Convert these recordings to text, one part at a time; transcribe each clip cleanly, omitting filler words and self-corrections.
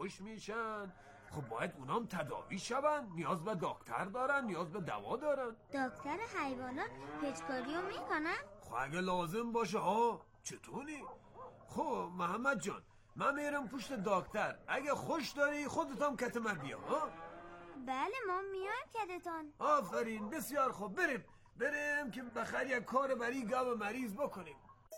خوش میشن. خب باید اونام تداوی شون، نیاز به دکتر دارن، نیاز به دوا دارن. دکتر حیوانات پیچکاریو میکنن؟ خب اگه لازم باشه ها. چطوری؟ خب محمد جان من میرم پشت دکتر، اگه خوش داری خودتام کتمر بیا ها. بله ما میایم کدتان. آفرین بسیار خوب، بریم که بخیر یک کار برای گاو مریض بکنیم.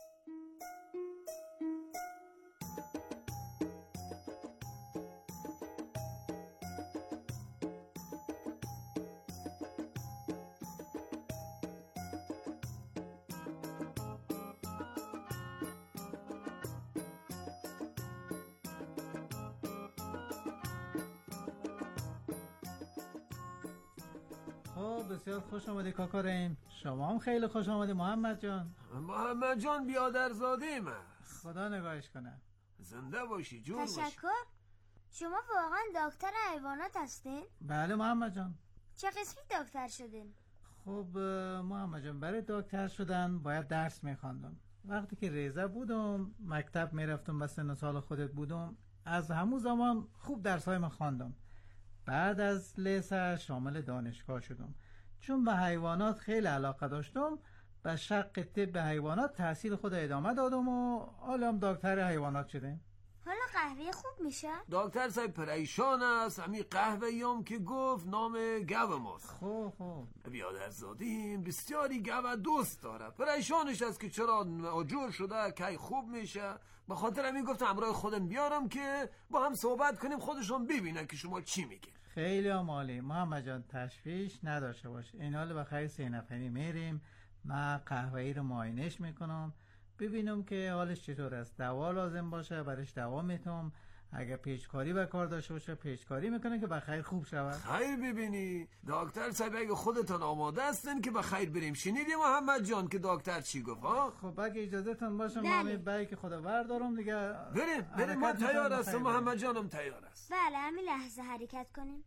بسیار خوش آمدی کاکا رحیم. شما هم خیلی خوش آمدی محمد جان. محمد جان بیادرزاده من. خدا نگاهش کنه. زنده باشی جون باشی. تشکر. شما واقعا دکتر حیوانات هستین؟ بله محمد جان. چه قسمی دکتر شدین؟ خب محمد جان برای دکتر شدن باید درس میخواندم. وقتی که ریزه بودم مکتب میرفتم، به سن سال خودت بودم، از همون زمان خوب درسای ما خواندم. بعد از لیسه شامل دانشگاه شدم. چون به حیوانات خیلی علاقه داشتم به شق طب حیوانات تحصیل خود ادامه دادم و حالا هم دکتر حیوانات شدم. حالا قهوه خوب میشه؟ دکتر صاحب پریشان است. همین قهوه هم که گفت نام گاو ماست. خوب بیادرزادیم بسیاری گاو دوست داره. پریشانش است که چرا آجور شده کی خوب میشه. به خاطر همین گفتم همراه خودم بیارم که با هم صحبت کنیم، خودشون ببینن که شما چی میگین. خیلی عالی محمد جان، تشویش نداشته باش. این حال بخیر 3 نفری میریم، من قهوه‌ای رو معاینش میکنم ببینم که حالش چطور است. دوا لازم باشه برش دوا میتونم، اگه پیچکاری به کار داشته باشه پیچکاری میکنه که بخیر خوب شود. خیر ببینی دکتر صاحب اگه خودتان آماده هستن که بخیر بریم. شنیدی محمد جان که دکتر چی گفت ها؟ خب اگه اجازهتون باشه ما همین که خدا بردارم دیگه. بریم ما تیار هستم، محمد جانم تیار است. بله همین لحظه حرکت کنیم.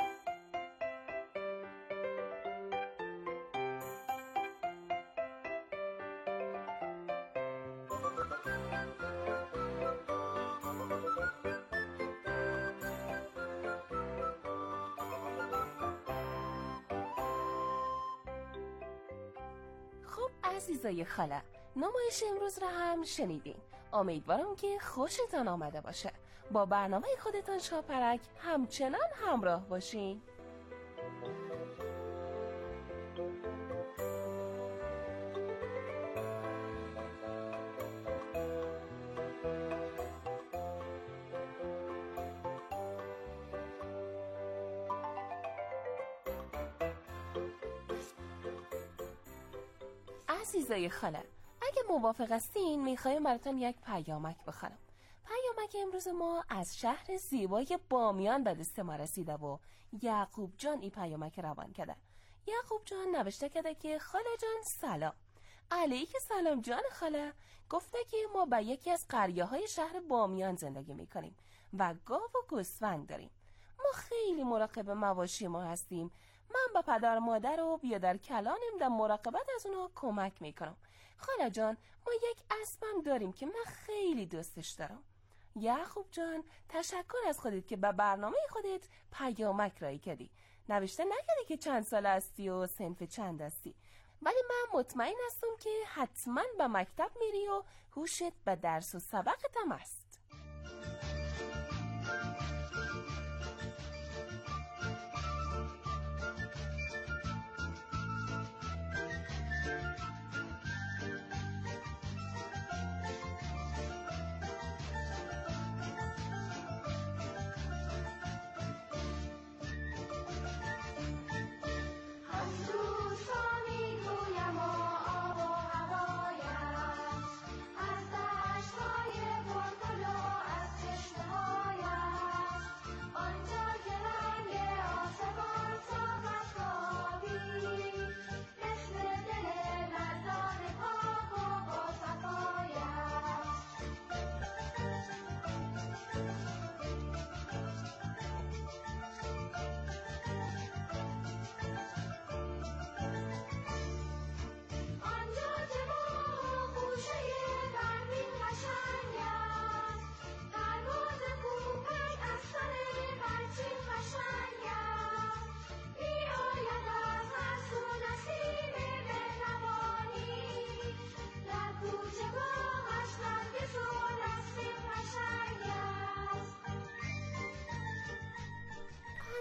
عزیزای خاله، نمایش امروز را هم شنیدین. امیدوارم که خوشتان آمده باشه. با برنامه خودتان شاپرک همچنان همراه باشین. عزیزای خاله، اگه موافق هستین میخوایم براتون یک پیامک بخونم. پیامک امروز ما از شهر زیبای بامیان به دست ما رسیده و یعقوب جان این پیامک روان کرده. یعقوب جان نوشته کرده که خاله جان سلام. علیک سلام جان خاله. گفته که ما به یکی از قریه‌های شهر بامیان زندگی میکنیم و گاو و گوسفند داریم. ما خیلی مراقب مواشی ما هستیم. من با پدر مادر و بیادر کلانم در مراقبت از اونها کمک میکنم. خاله جان ما یک اسبم داریم که من خیلی دوستش دارم. یعقوب جان تشکر از خودت که به برنامه خودت پیامک رایی کردی. نوشته نکردی که چند سال هستی و صنف چند هستی، ولی من مطمئن هستم که حتما به مکتب میری و هوشت به درس و سبقت هم است.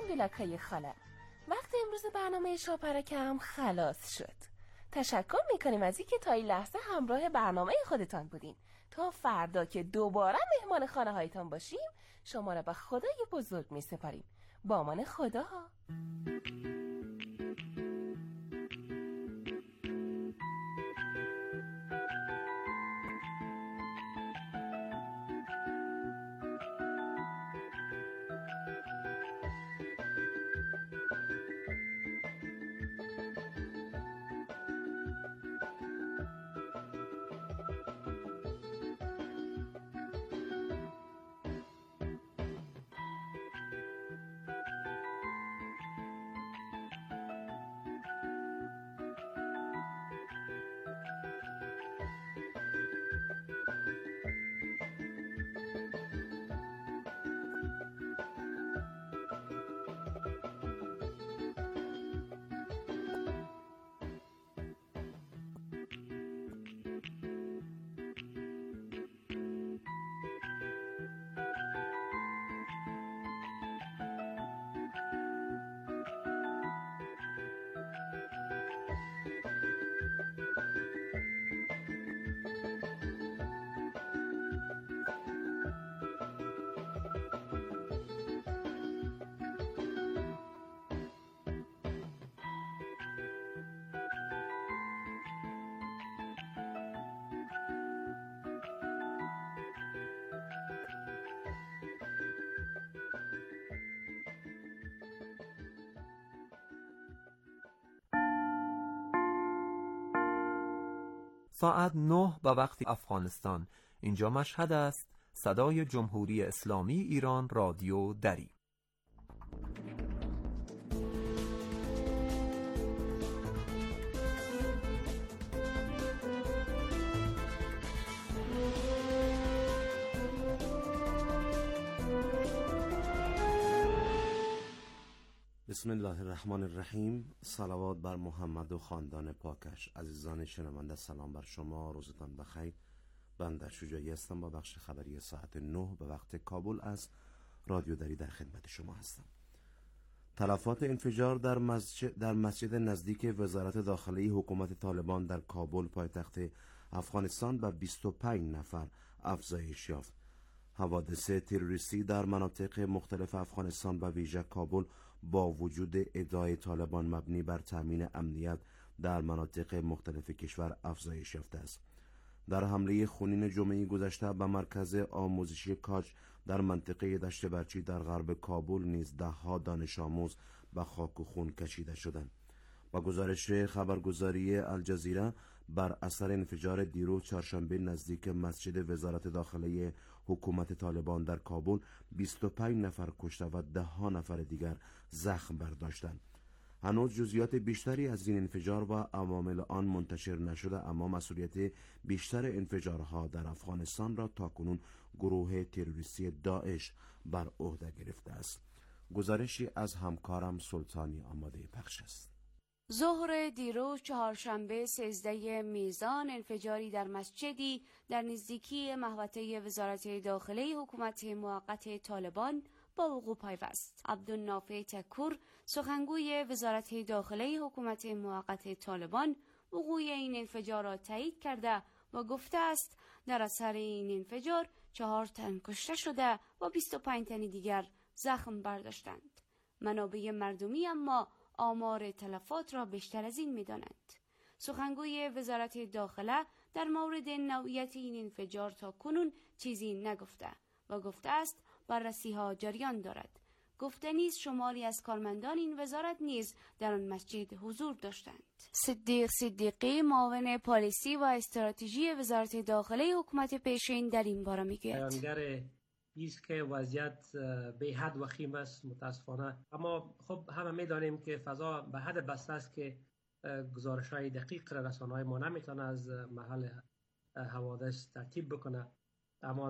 ویلاگ‌های خاله. وقت امروز برنامه شاپرکه هم خلاص شد. تشکر میکنیم از اینکه تا این لحظه همراه برنامه خودتان بودین. تا فردا که دوباره مهمان خانه هایتان باشیم شما را به خدای بزرگ می سپاریم. با امان خدا. ساعت 9 به وقت افغانستان. اینجا مشهد است. صدای جمهوری اسلامی ایران رادیو دری. بسم الله الرحمن الرحیم. صلوات بر محمد و خاندان پاکش. عزیزان شنونده سلام بر شما، روزتان بخیر. بنده شجاعی هستم با بخش خبری ساعت 9 به وقت کابل از رادیو دری در خدمت شما هستم. تلفات انفجار در مسجد نزدیک وزارت داخلی حکومت طالبان در کابل پایتخت افغانستان به 25 نفر افزایش یافت. حوادث تروریستی در مناطق مختلف افغانستان و ویژه کابل با وجود ادعای طالبان مبنی بر تامین امنیت در مناطق مختلف کشور افزایش یافته است. در حمله خونین جمعه گذشته به مرکز آموزشی کاج در منطقه دشت برچی در غرب کابل نیز ده‌ها دانش آموز به خاک و خون کشیده شدند. با گزارش خبرگزاری الجزیره، بر اثر انفجار دیروز چهارشنبه نزدیک مسجد وزارت داخلی حکومت طالبان در کابل 25 نفر کشته و 10 نفر دیگر زخم برداشتند. هنوز جزئیات بیشتری از این انفجار و عوامل آن منتشر نشده، اما مسئولیت بیشتر انفجارها در افغانستان را تاکنون گروه تروریستی داعش بر عهده گرفته است. گزارشی از همکارم سلطانی آماده پخش است. ظهر دیروز چهارشنبه 13 میزان انفجاری در مسجدی در نزدیکی محوطه وزارت داخلی حکومت موقت طالبان با وقوع پیوست. عبدالنافع تکور، سخنگوی وزارت داخلی حکومت موقت طالبان، وقوع این انفجار را تایید کرده و گفته است در اثر این انفجار 4 تن کشته شده و 25 تن دیگر زخم برداشتند. منابع مردمی اما آمار تلفات را بیشتر از این می‌دانند. سخنگوی وزارت داخله در مورد نوعیت این انفجار تا کنون چیزی نگفته و گفته است بررسی‌ها جریان دارد. گفته نیز شماری از کارمندان این وزارت نیز در آن مسجد حضور داشتند. صدیق صدیقی، معاون پالیسی و استراتژی وزارت داخلی حکومت پیشین در این باره میگوید. ایست که وضعیت به حد وخیم است متاسفانه، اما خب همه میدانیم که فضا به حد بسته است که گزارش‌های دقیق رسانه‌های ما نمیتونه از محل حوادث ترتیب بکنه، اما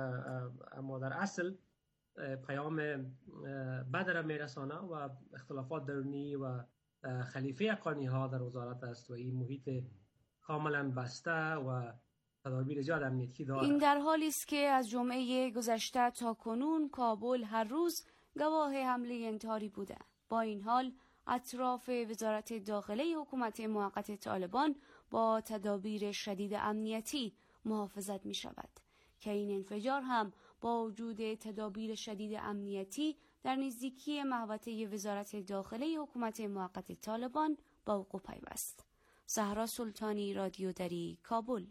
در اصل پیام بد را میرسانه و اختلافات درونی و خلیفه حقانی ها در وزارت است و این محیط کاملا بسته و تدابیر زیاد امنیتی دارد. این در حالی است که از جمعه گذشته تا کنون کابل هر روز گواه حمله انتحاری بودند. با این حال اطراف وزارت داخله حکومت موقت طالبان با تدابیر شدید امنیتی محافظت می شود که این انفجار هم با وجود تدابیر شدید امنیتی در نزدیکی محوطه وزارت داخله حکومت موقت طالبان با وقوع پیوست. زهرا سلطانی، رادیو دری، کابل.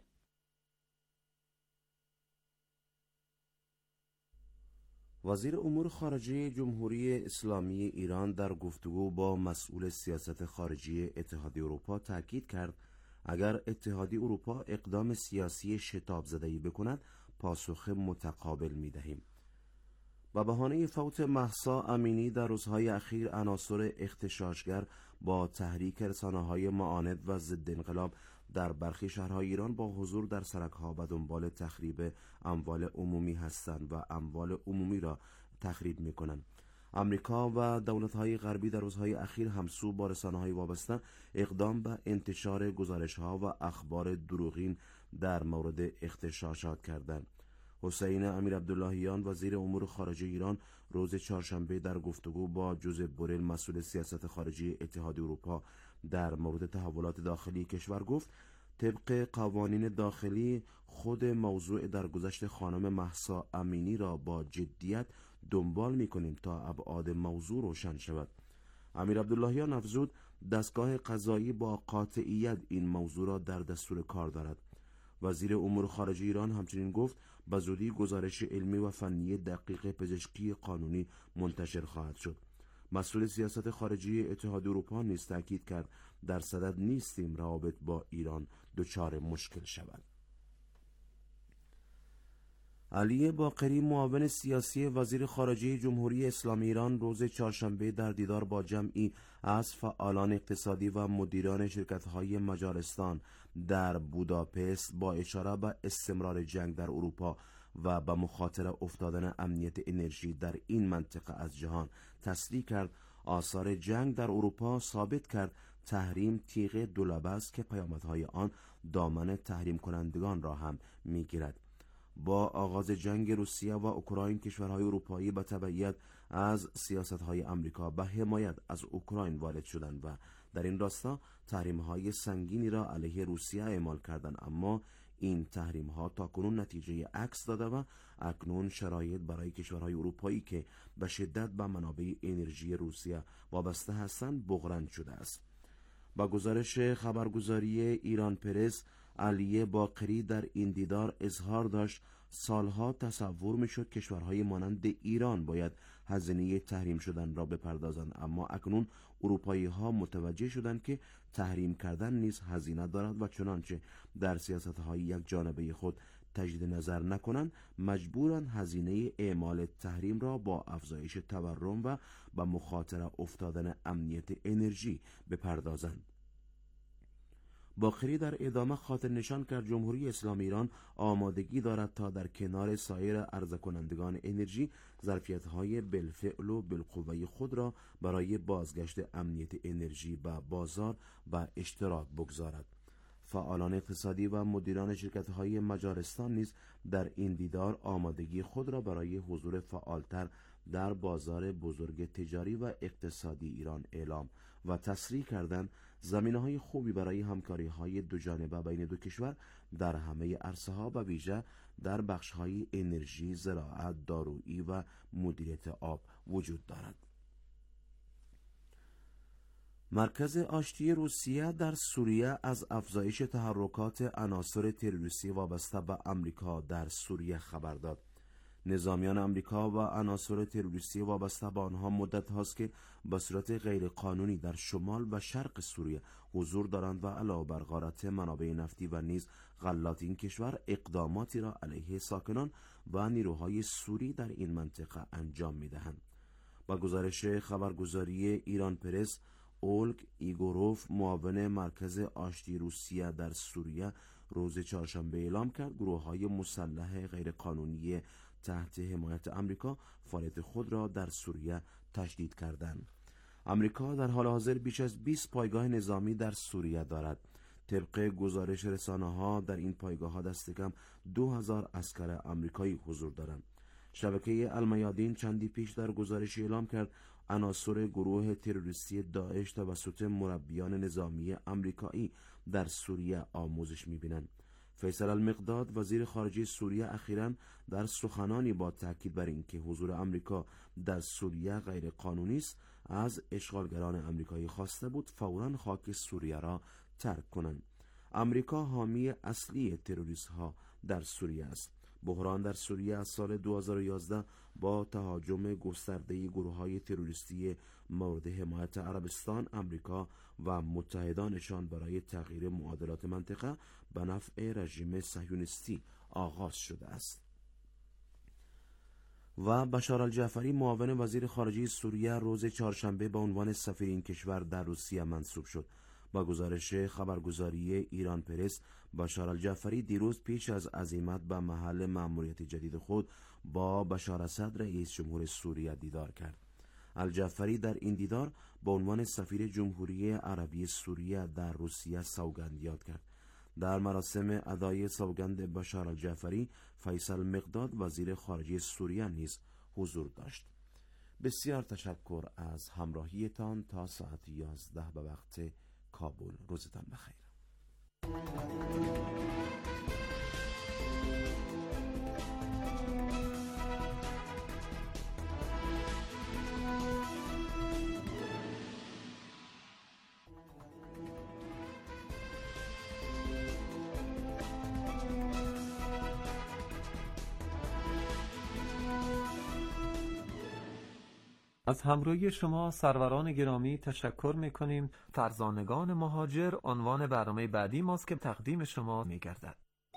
وزیر امور خارجه جمهوری اسلامی ایران در گفتگو با مسئول سیاست خارجی اتحادیه اروپا تاکید کرد اگر اتحادیه اروپا اقدام سیاسی شتاب زده‌ای بکند پاسخ متقابل می‌دهیم. با بهانه فوت مهسا امینی در روزهای اخیر عناصر اغتشاشگر با تحریک رسانه‌های معاند و ضد انقلاب در برخی شهرهای ایران با حضور در سرک‌ها و دنبال تخریب اموال عمومی هستند و اموال عمومی را تخریب می‌کنند. امریکا و دولت‌های غربی در روزهای اخیر همسو با رسانه‌های وابسته اقدام به انتشار گزارش‌ها و اخبار دروغین در مورد اغتشاشات کردند. حسین امیر عبداللهیان وزیر امور خارجه ایران روز چهارشنبه در گفتگو با جوزپ بوریل مسئول سیاست خارجی اتحادیه اروپا در مورد تحولات داخلی کشور گفت طبق قوانین داخلی خود موضوع درگذشت خانم مهسا امینی را با جدیت دنبال می‌کنیم تا ابعاد موضوع روشن شود. امیر عبداللهیان افزود دستگاه قضایی با قاطعیت این موضوع را در دستور کار دارد. وزیر امور خارجه ایران همچنین گفت به زودی گزارش علمی و فنی دقیق پزشکی قانونی منتشر خواهد شد. مسئول سیاست خارجی اتحادیه اروپا نیز تاکید کرد در صدد نیستیم روابط با ایران دچار مشکل شود. علی باقری معاون سیاسی وزیر خارجه جمهوری اسلامی ایران روز چهارشنبه در دیدار با جمعی از فعالان اقتصادی و مدیران شرکت‌های مجارستان در بوداپست با اشاره به استمرار جنگ در اروپا و به مخاطره افتادن امنیت انرژی در این منطقه از جهان تصریح کرد آثار جنگ در اروپا ثابت کرد تحریم تیغ دولبه است که پیامدهای آن دامن تحریم کنندگان را هم می‌گیرد. با آغاز جنگ روسیه و اوکراین کشورهای اروپایی به تبعیت از سیاست‌های آمریکا به حمایت از اوکراین وارد شدند و در این راستا تحریم‌های سنگینی را علیه روسیه اعمال کردند، اما این تحریم‌ها تاکنون نتیجه عکس داده و اکنون شرایط برای کشورهای اروپایی که به شدت به منابع انرژی روسیه وابسته هستند بحران شده است. با گزارش خبرگزاری ایران پرس، علی باقری در این دیدار اظهار داشت سالها تصور میشد کشورهای مانند ایران باید هزینه تحریم شدن را بپردازند، اما اکنون اروپایی ها متوجه شدند که تحریم کردن نیز هزینه دارد و چنانچه در سیاست های یک جانبه خود تجدید نظر نکنند مجبورند هزینه اعمال تحریم را با افزایش تورم و با مخاطره افتادن امنیت انرژی بپردازند. باقری در ادامه خاطر نشان کرد جمهوری اسلامی ایران آمادگی دارد تا در کنار سایر عرضه کنندگان انرژی ظرفیت‌های بالفعل و بالقوه خود را برای بازگشت امنیت انرژی به بازار و اشتراک بگذارد. فعالان اقتصادی و مدیران شرکت‌های مجارستان نیز در این دیدار آمادگی خود را برای حضور فعالتر در بازار بزرگ تجاری و اقتصادی ایران اعلام و تصریح کردند زمینه‌های خوبی برای همکاری‌های دوجانبه بین دو کشور در همه عرصه‌ها و ویژه در بخش‌های انرژی، زراعت، دارویی و مدیریت آب وجود دارد. مرکز آشتی روسیه در سوریه از افزایش تحرکات عناصر تروریستی وابسته به آمریکا در سوریه خبر داد. نظامیان آمریکا و عناصر تروریستی وابسته به آنها مدت هاست که به صورت غیرقانونی در شمال و شرق سوریه حضور دارند و علاوه بر غارت منابع نفتی و نیز غلات این کشور اقداماتی را علیه ساکنان و نیروهای سوری در این منطقه انجام می‌دهند. با گزارش خبرگزاری ایران پرس، اولگ ایگوروف معاون مرکز آشتی روسیه در سوریه روز چهارشنبه اعلام کرد گروه‌های مسلح غیرقانونی تحت حمایت آمریکا فعالیت خود را در سوریه تشدید کردند. آمریکا در حال حاضر بیش از 20 پایگاه نظامی در سوریه دارد. طبق گزارش رسانه‌ها در این پایگاه‌ها دست کم 2000 عسکر آمریکایی حضور دارند. شبکه المیادین چندی پیش در گزارشی اعلام کرد عناصر گروه تروریستی داعش توسط مربیان نظامی آمریکایی در سوریه آموزش می‌بینند. فیصل المقداد وزیر خارجه سوریه اخیراً در سخنانی با تاکید بر اینکه حضور آمریکا در سوریه غیر قانونی است از اشغالگران آمریکایی خواسته بود فوراً خاک سوریه را ترک کنند. آمریکا حامی اصلی تروریست‌ها در سوریه است. بحران در سوریه از سال 2011 با تهاجم گسترده گروه‌های تروریستی مورد حمایت عربستان، آمریکا و متحدانشان برای تغییر معادلات منطقه به نفع رژیم صهیونیستی آغاز شده است. و بشار الجعفری معاون وزیر خارجه سوریه روز چهارشنبه به عنوان سفیر این کشور در روسیه منصوب شد. با گزارش خبرگزاری ایران پرس، بشار الجعفری دیروز پیش از عزیمت به محل مأموریت جدید خود با بشار اسد رئیس جمهور سوریه دیدار کرد. الجعفری در این دیدار به عنوان سفیر جمهوری عربی سوریه در روسیه سوگند یاد کرد. در مراسم ادای سوگند بشار الجعفری، فیصل مقداد وزیر خارجه سوریه نیز حضور داشت. بسیار تشکر از همراهیتان. تا ساعت 11 به وقت کابل. روزتان بخیر. از همراهی شما سروران گرامی تشکر میکنیم. فرزانگان مهاجر عنوان برنامه بعدی ماست که تقدیم شما میگردد.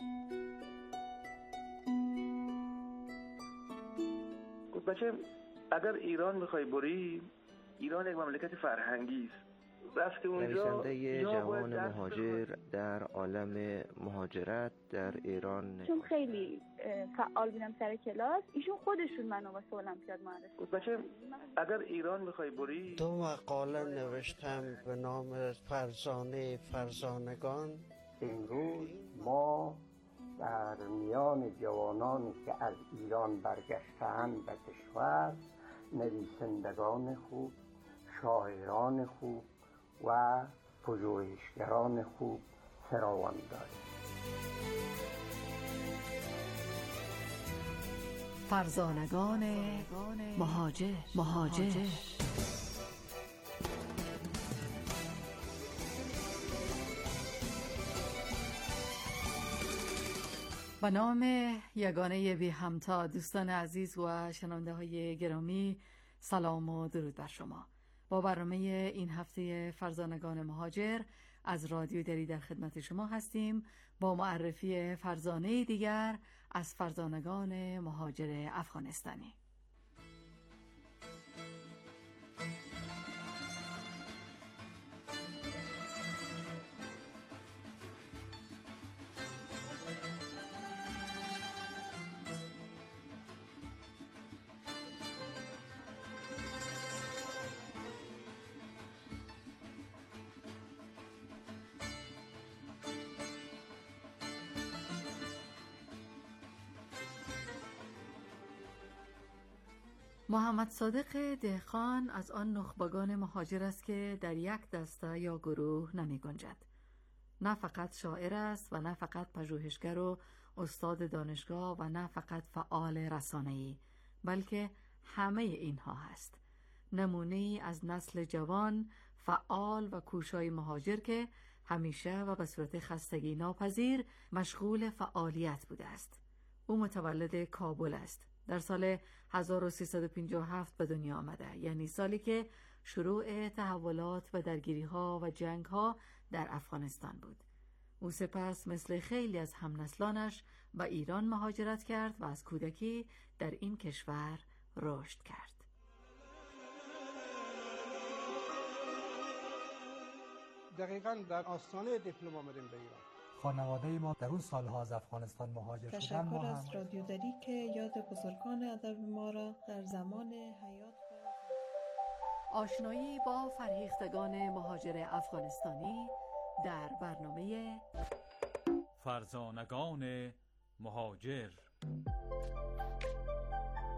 بچه اگر ایران میخوای بری، ایران یک مملکت فرهنگی است. رفته اونجا نویسنده جوان مهاجر در عالم مهاجرت در ایران، چون خیلی فعال بودم سر کلاس، ایشون خودشون منو واسه المپیاد معرفی. بچه اگر ایران میخوای بری، 2 مقاله نوشتم به نام فرزانگان. امروز ما در میان جوانانی که از ایران برگشتند به کشور، نویسندگان خوب، شاعران خوب و پژوهشگران خوب فراوان داریم. فرزانگان مهاجر. به نام یگانه بی همتا، دوستان عزیز و شنونده های گرامی، سلام و درود بر شما. با برنامه این هفته فرزانگان مهاجر از رادیو دری در خدمت شما هستیم با معرفی فرزانه دیگر از فرزانگان مهاجر افغانستانی. محمد صادق دهقان از آن نخبگان مهاجر است که در یک دسته یا گروه نمی گنجد. نه فقط شاعر است و نه فقط پژوهشگر و استاد دانشگاه و نه فقط فعال رسانه‌ای، بلکه همه اینها هست. نمونه‌ای از نسل جوان، فعال و کوشای مهاجر که همیشه و به صورت خستگی ناپذیر مشغول فعالیت بوده است. او متولد کابل است. در سال 1357 به دنیا آمده، یعنی سالی که شروع تحولات و درگیری‌ها و جنگ‌ها در افغانستان بود. او سپس مثل خیلی از همنسلانش به ایران مهاجرت کرد و از کودکی در این کشور رشد کرد. دقیقاً در آستانه دیپلم آمدیم به ایران. خانواده ما در اون سالها از افغانستان مهاجر شدن. تشکر از رادیو دری که یاد بزرگان ادب ما را در زمان حیات آشنایی با فرهیختگان مهاجر افغانستانی در برنامه فرزانگان مهاجر.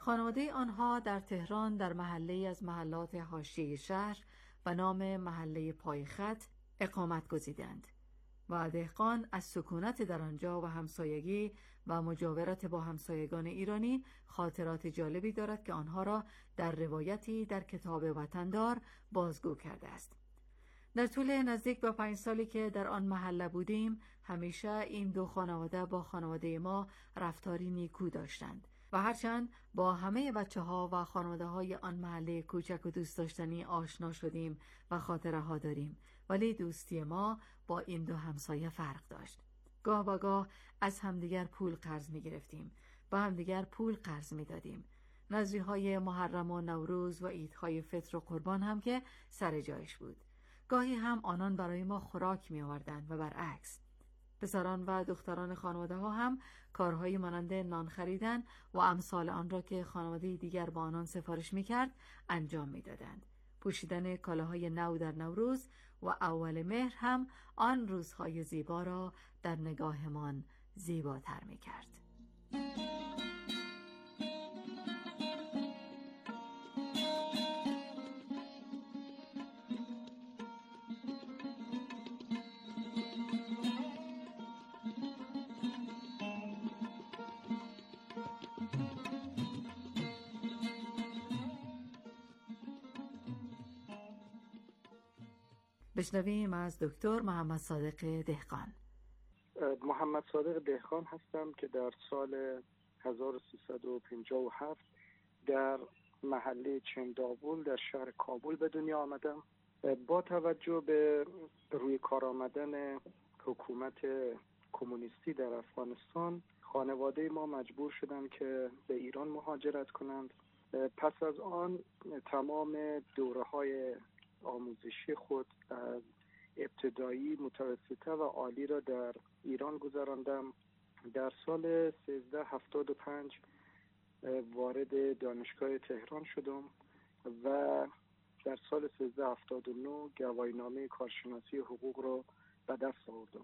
خانواده آنها در تهران در محله از محلات حاشیه شهر و نام محله پایخط اقامت گزیدند و دهقان از سکونت در آنجا و همسایگی و مجاورت با همسایگان ایرانی خاطرات جالبی دارد که آنها را در روایتی در کتاب وطندار بازگو کرده است. در طول نزدیک به 5 سالی که در آن محله بودیم، همیشه این دو خانواده با خانواده ما رفتاری نیکو داشتند و هرچند با همه بچه‌ها و خانواده‌های آن محله کوچک و دوست داشتنی آشنا شدیم و خاطره ها داریم، ولی دوستی ما با این دو همسایه فرق داشت. گاه با گاه از همدیگر پول قرض می گرفتیم، با همدیگر پول قرض می دادیم. نذریهای محرم و نوروز و عیدهای فطر و قربان هم که سر جایش بود. گاهی هم آنان برای ما خوراک می آوردند و برعکس. پسران و دختران خانواده ها هم کارهایی مانند نان خریدن و امثال آن را که خانواده دیگر با آنان سفارش می کرد انجام می دادند. پوشیدن کالاهای نو در نوروز و اول مهر هم آن روزهای زیبا را در نگاهمان زیباتر می کرد. بشنویم از دکتر محمد صادق دهقان. محمد صادق دهقان هستم که در سال 1357 در محله چنداول در شهر کابل به دنیا آمدم. با توجه به روی کار آمدن حکومت کمونیستی در افغانستان، خانواده ما مجبور شدند که به ایران مهاجرت کنند. پس از آن تمام دوره‌های آموزشی خود از ابتدایی، متوسطه و عالی را در ایران گذراندم. در سال 1375 وارد دانشگاه تهران شدم و در سال 1379 گواهینامه کارشناسی حقوق را به دست آوردم.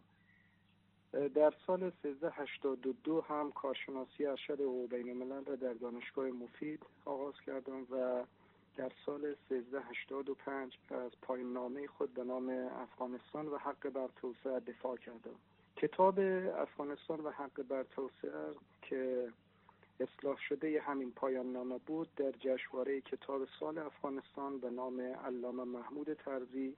در سال 1382 هم کارشناسی ارشد حقوق بین الملل را در دانشگاه مفید آغاز کردم و در سال 1385 از پایان نامه خود به نام افغانستان و حق بر توسعه دفاع کردم. کتاب افغانستان و حق بر توسعه که اصلاح شده همین پایان نامه بود، در جشنواره کتاب سال افغانستان به نام علامه محمود طرزی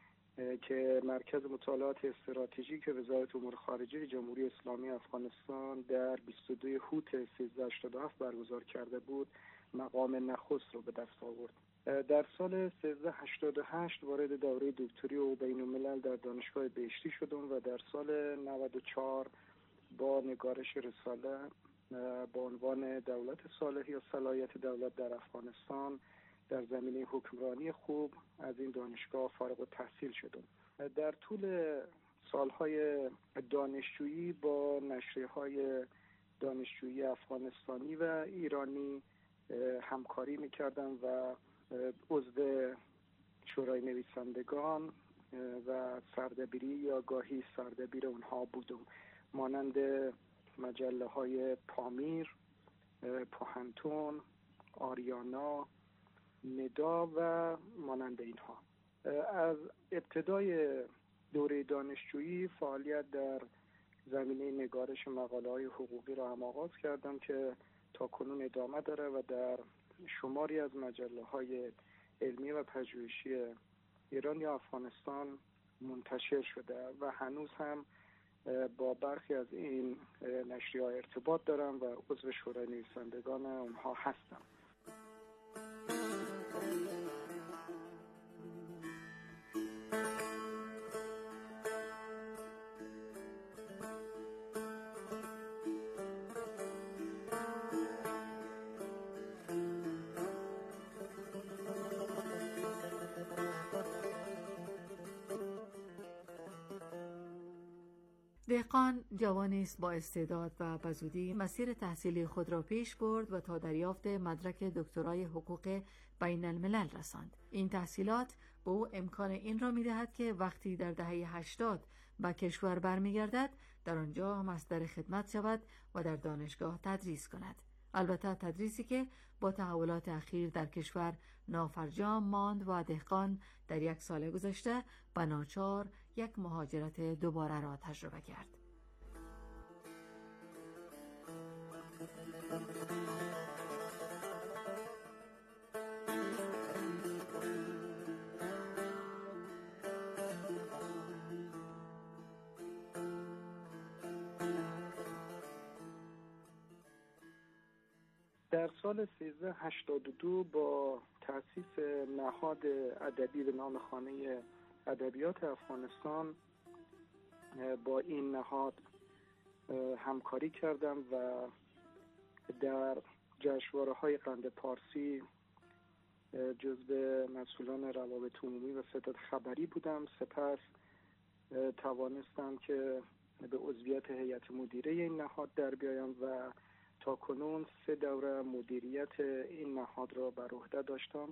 که مرکز مطالعات استراتژیک وزارت امور خارجه جمهوری اسلامی افغانستان در 22 هوت 1387 برگزار کرده بود، مقام نخست رو به دست آورد. در سال 1388 وارد دوره دکتری و بین الملل در دانشگاه بهشتی شدم و در سال 94 با نگارش رساله با عنوان دولت صالح یا صلاحیت دولت در افغانستان در زمینه حکمرانی خوب از این دانشگاه فارغ التحصیل شدم. در طول سالهای دانشجویی با نشریه‌های دانشجویی افغانستانی و ایرانی همکاری میکردم و عضو شورای نویسندگان و سردبیری یا گاهی سردبیر اونها بودم، مانند مجله های پامیر، پوهنتون، آریانا، ندا و مانند اینها. از ابتدای دوره دانشجویی فعالیت در زمینه نگارش مقاله های حقوقی را هم آغاز کردم که تا کنون ادامه داره و در شماری از مجله های علمی و پژوهشی ایران یا افغانستان منتشر شده و هنوز هم با برخی از این نشریه‌ها ارتباط دارم و عضو شورای نویسندگان اونها هستم. دهقان جوانی است با استعداد و بزودی مسیر تحصیلی خود را پیش برد و تا دریافت مدرک دکترای حقوق بین الملل رساند. این تحصیلات به او امکان این را می‌دهد که وقتی در دهه 80 به کشور برمیگردد در آنجا مصدر خدمت شود و در دانشگاه تدریس کند. البته تدریسی که با تحولات اخیر در کشور نافرجام ماند و دهقان در 1 سال گذشته به ناچار یک مهاجرت دوباره را تجربه کرد. در سال 1382 با تأسیس نهاد ادبی به نام خانه ادبیات افغانستان با این نهاد همکاری کردم و در جشنواره‌های قند پارسی جزو مسئولان روابط عمومی و ستاد خبری بودم. سپس توانستم که به عضویت هیئت مدیره این نهاد در بیایم و تا کنون 3 دوره مدیریت این نهاد را بر عهده داشتم.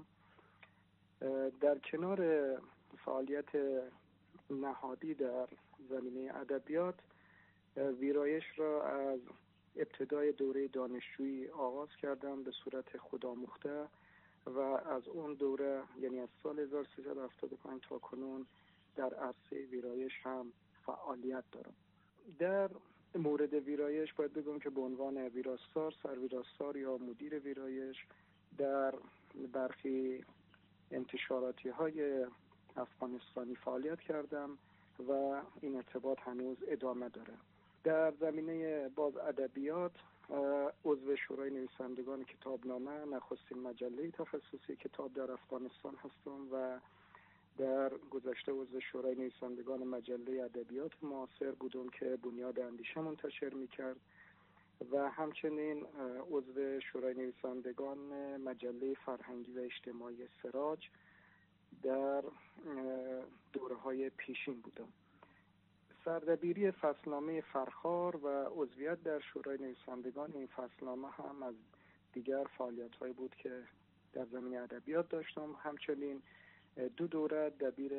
در کنار فعالیت نهادی در زمینه ادبیات، ویرایش را از ابتدای دوره دانشجویی آغاز کردم به صورت خودآموخته و از اون دوره، یعنی از سال 1375 تا کنون، در عرصه ویرایش هم فعالیت دارم. در مورد ویرایش باید بگم که به عنوان ویراستار، سرویراستار یا مدیر ویرایش در برخی انتشاراتی های افغانستانی فعالیت کردم و این ارتباط هنوز ادامه داره. در زمینه باز ادبیات عضو شورای نویسندگان کتابنامه، نخستین مجله تخصصی کتاب در افغانستان هستم و در گذشته عضو شورای نویسندگان مجله ادبیات معاصر بودم که بنیاد اندیشه منتشر می‌کرد و همچنین عضو شورای نویسندگان مجله فرهنگی و اجتماعی سراج در دوره‌های پیشین بودم. سردبیری فصلنامه فرخار و عضویت در شورای نویسندگان این فصلنامه هم از دیگر فعالیت‌هایی بود که در زمینه ادبیات داشتم. همچنین 2 دوره دبیر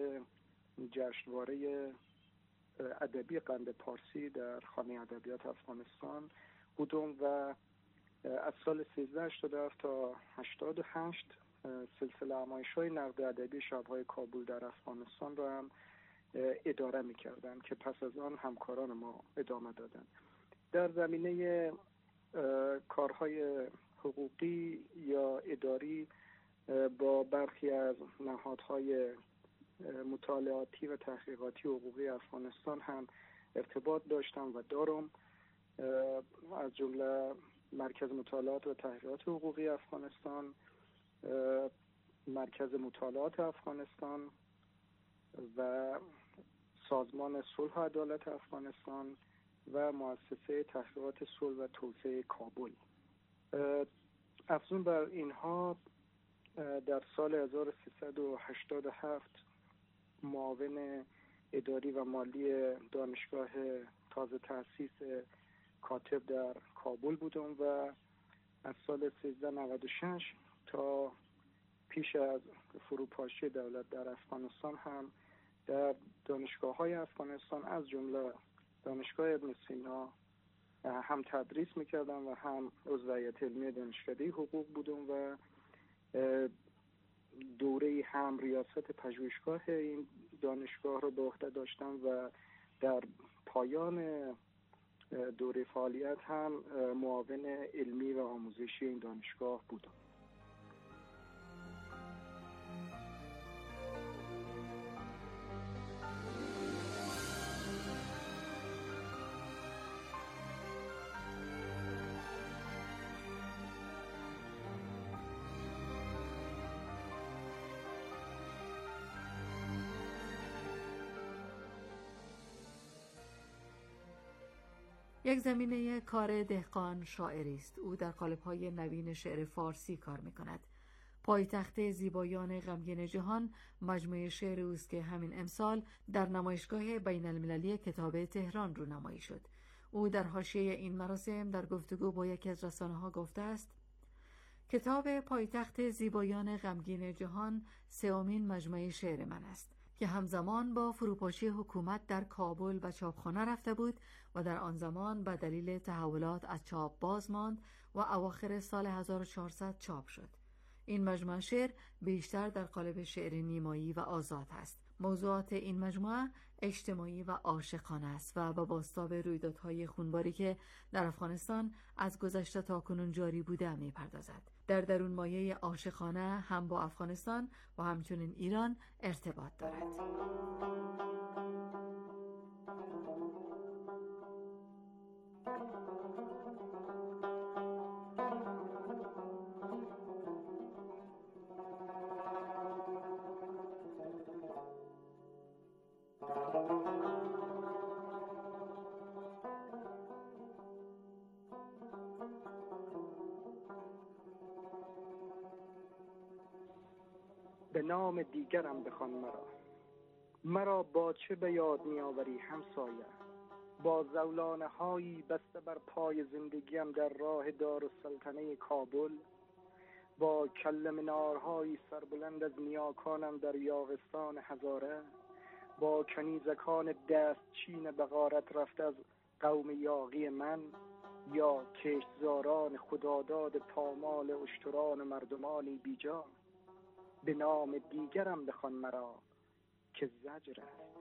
جشنواره ادبی قند پارسی در خانه ادبیات افغانستان بودم و از سال 1387 تا 88 سلسله نمایش‌های نقد ادبی شب‌های کابل در افغانستان را هم اداره می‌کردم که پس از آن همکاران ما ادامه دادن. در زمینه کارهای حقوقی یا اداری با برخی از نهادهای مطالعاتی و تحقیقاتی حقوقی افغانستان هم ارتباط داشتم و دارم، از جمله مرکز مطالعات و تحقیقات حقوقی افغانستان، مرکز مطالعات افغانستان و سازمان صلح و عدالت افغانستان و مؤسسه تحقیقات صلح و توسعه کابل. افزون بر اینها در سال 1387 معاون اداری و مالی دانشگاه تازه تأسیس کاتب در کابل بودم و از سال 1396 تا پیش از فروپاشی دولت در افغانستان هم در دانشگاه‌های افغانستان از جمله دانشگاه ابن سینا هم تدریس می‌کردم و هم عضو هیئت علمی دانشکده حقوق بودم و دوره هم ریاست پژوهشگاه این دانشگاه رو به عهده داشتم و در پایان دوره فعالیت هم معاون علمی و آموزشی این دانشگاه بودم. یک زمینه کار دهقان شاعری است. او در قالب‌های نوین شعر فارسی کار می‌کند. پایتخت زیبایان غمگین جهان مجموعه شعر اوست که همین امسال در نمایشگاه بین المللی کتاب تهران رونمایی شد. او در حاشیه این مراسم در گفتگو با یکی از رسانه‌ها گفته است: کتاب پایتخت زیبایان غمگین جهان 3مین مجموعه شعر من است که همزمان با فروپاشی حکومت در کابل و چاپخانه رفته بود و در آن زمان به دلیل تحولات از چاپ باز ماند و اواخر سال 1400 چاپ شد. این مجموعه شعر بیشتر در قالب شعر نیمایی و آزاد است. موضوعات این مجموعه اجتماعی و عاشقانه است و با بازتاب رویدادهای خونباری که در افغانستان از گذشته تا کنون جاری بوده می‌پردازد. در درون مایه عاشقانه هم با افغانستان و همچنین ایران ارتباط دارد. به نام دیگرم بخوان مرا با چه به یاد میآوری همسایه؟ با زولانه هایی بسته بر پای زندگیم در راه دارالسلطنه کابل، با کل منارهایی سربلند از نیاکانم در یاغستان هزاره، با کنیزکان دستچین به غارت رفته از قوم یاغی من، یا کشتزاران خداداد پامال اشتران مردمانی بیجا. به نام دیگرم بخوان مرا که زجر است.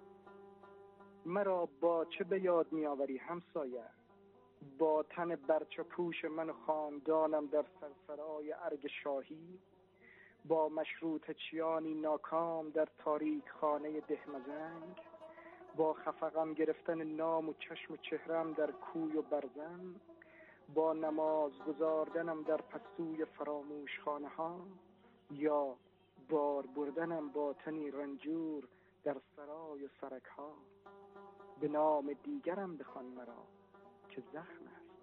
مرا با چه به یاد میآوری همسایه؟ با تن برچپوش من و خاندانم در سرسرای ارگ شاهی، با مشروط چیانی ناکام در تاریک خانه دهمزنگ، با خفقم گرفتن نام و چشم و چهرم در کوی و برزن، با نماز گزاردنم در پستوی فراموش خانه ها، یا بار بردنم با تنی رنجور در سرای و سرک ها. به نام دیگرم بخوان مرا که زخم است.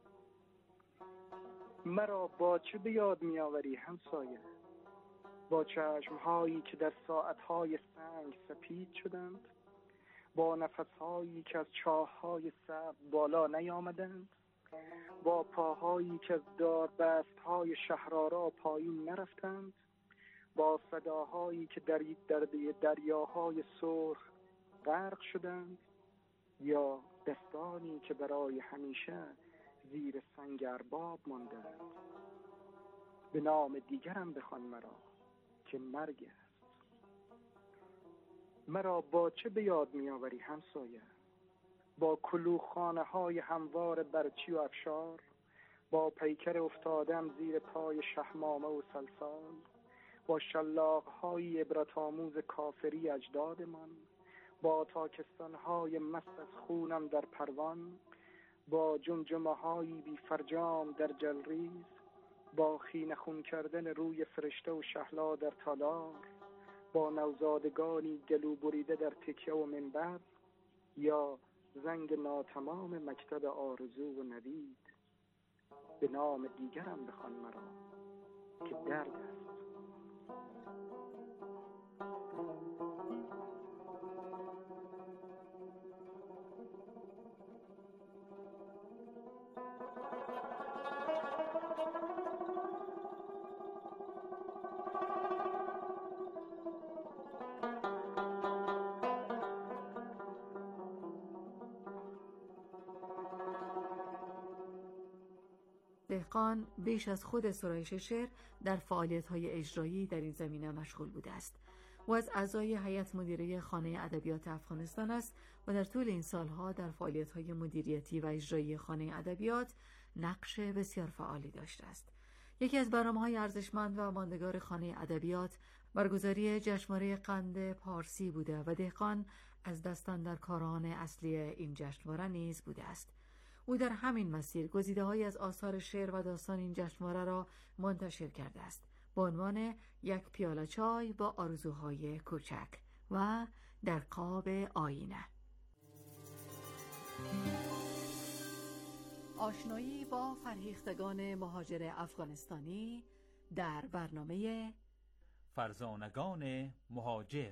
مرا با چه به یاد میآوری همسایه؟ با چشمهایی که در ساعتهای سنگ سپید شدند، با نفسهایی که از چاههای سبز بالا نیامدند، با پاهایی که از داربستهای شهرآرا پایین نرفتند، با صداهایی که در دریاهای سرخ غرق شدند، یا دستانی که برای همیشه زیر سنگ ارباب ماندند. به نام دیگرم بخوان مرا که مرگ است. مرا با چه به یاد میآوری همسایه؟ با کلوخانه های هموار برچی و افشار، با پیکر افتادم زیر پای شهمامه و سلسال، با شلاق های عبرت آموز کافری اجدادمان، با تاکستان های مست از خونم در پروان، با جمجمه هایی بی فرجام در جلریز، با خیره خون کردن روی فرشته و شهلا در تالار، با نوزادگانی گلو بریده در تکیه و منبر، یا زنگ ناتمام مکتب آرزو و نوید. به نام دیگرم بخوان مرا که درد است. دهقان بیش از خود سرایش شعر در فعالیت‌های اجرایی در این زمینه مشغول بوده است. او از اعضای هیئت مدیره خانه ادبیات افغانستان است و در طول این سالها در فعالیت‌های مدیریتی و اجرایی خانه ادبیات نقش بسیار فعالی داشته است. یکی از برنامه‌های ارزشمند و ماندگار خانه ادبیات برگزاری جشنواره قند پارسی بوده و دهقان از دستاندرکاران اصلی این جشنواره نیز بوده است. او در همین مسیر گزیده‌هایی از آثار شعر و داستان این جشنواره را منتشر کرده است با عنوان یک پیاله چای با آرزوهای کوچک و در قاب آینه. آشنایی با فرهیختگان مهاجر افغانستانی در برنامه فرزانگان مهاجر.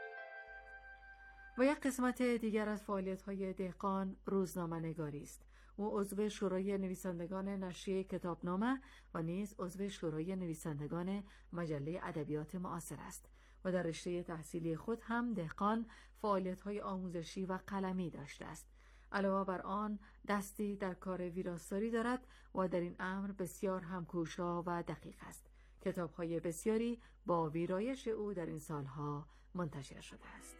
و یک قسمت دیگر از فعالیت‌های دهقان روزنامه نگاری است. او عضو شورای نویسندگان نشریه کتابنامه و نیز عضو شورای نویسندگان مجله ادبیات معاصر است و در رشته تحصیلی خود هم دهقان فعالیت‌های آموزشی و قلمی داشته است. علاوه بر آن دستی در کار ویراستاری دارد و در این امر بسیار هم‌کوشا و دقیق است. کتاب‌های بسیاری با ویرایش او در این سالها منتشر شده است.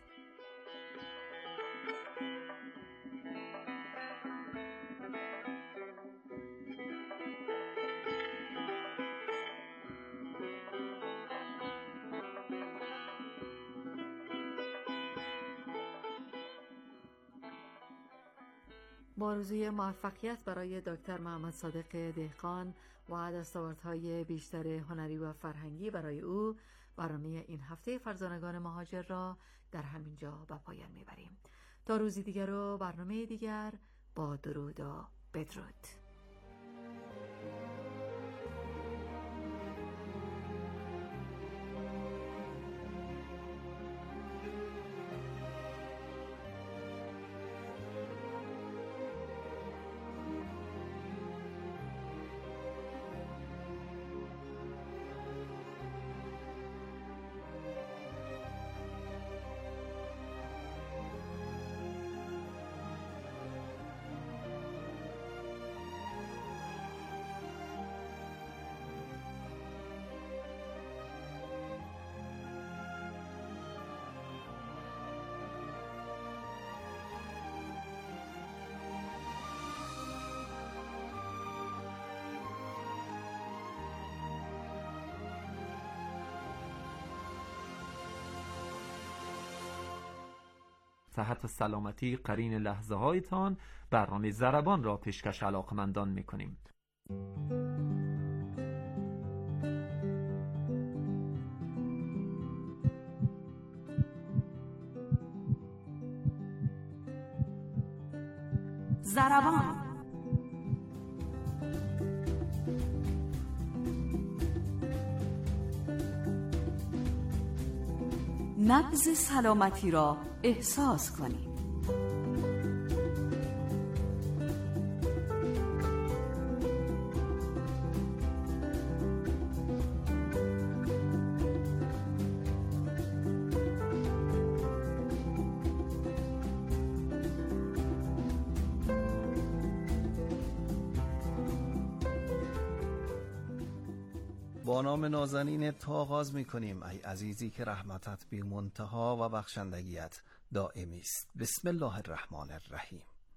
با آرزوی موفقیت برای دکتر محمد صادق دهقان و دستاوردهای بیشتر هنری و فرهنگی برای او، برنامه این هفته فرزانگان مهاجر را در همین جا به پایان میبریم. تا روزی دیگر و برنامه دیگر، با درود و بدرود. صحت و سلامتی قرین لحظه هایتان، برنامه ضربان را پیشکش علاقمندان میکنیم. ضربان نبض سلامتی را احساس کنید. با نام نازنین تا آغاز می‌کنیم ای عزیزی که رحمتت بی منتها و بخشندگیت دائمی است. بسم الله الرحمن الرحیم.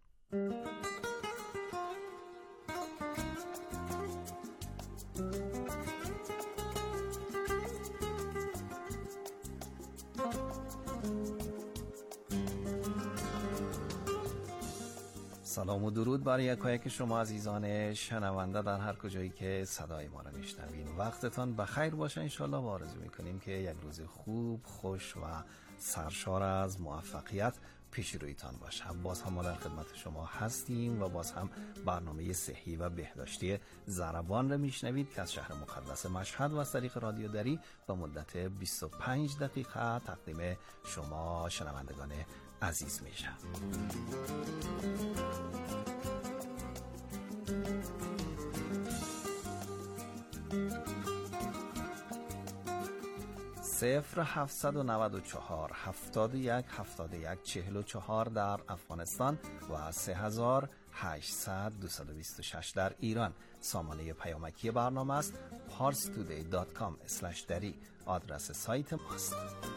سلام و درود بر یکایک شما عزیزان شنونده در هر کجایی که صدای ما را میشنوین. وقتتان بخیر باشه انشالله و آرزو میکنیم که یک روز خوب، خوش و سرشار از موفقیت پیش رویتان باشه. باز هم ما در خدمت شما هستیم و باز هم برنامه صحی و بهداشتی ضربان را میشنوید که از شهر مقدس مشهد و از طریق رادیو دری به مدت 25 دقیقه تقدیم شما شنوندگان عزیز میشه. صفر 794 71 71 44 در افغانستان و 3800 226 در ایران. سامانه پیامکی برنامه است parstoday.com/dari آدرس سایت ماست.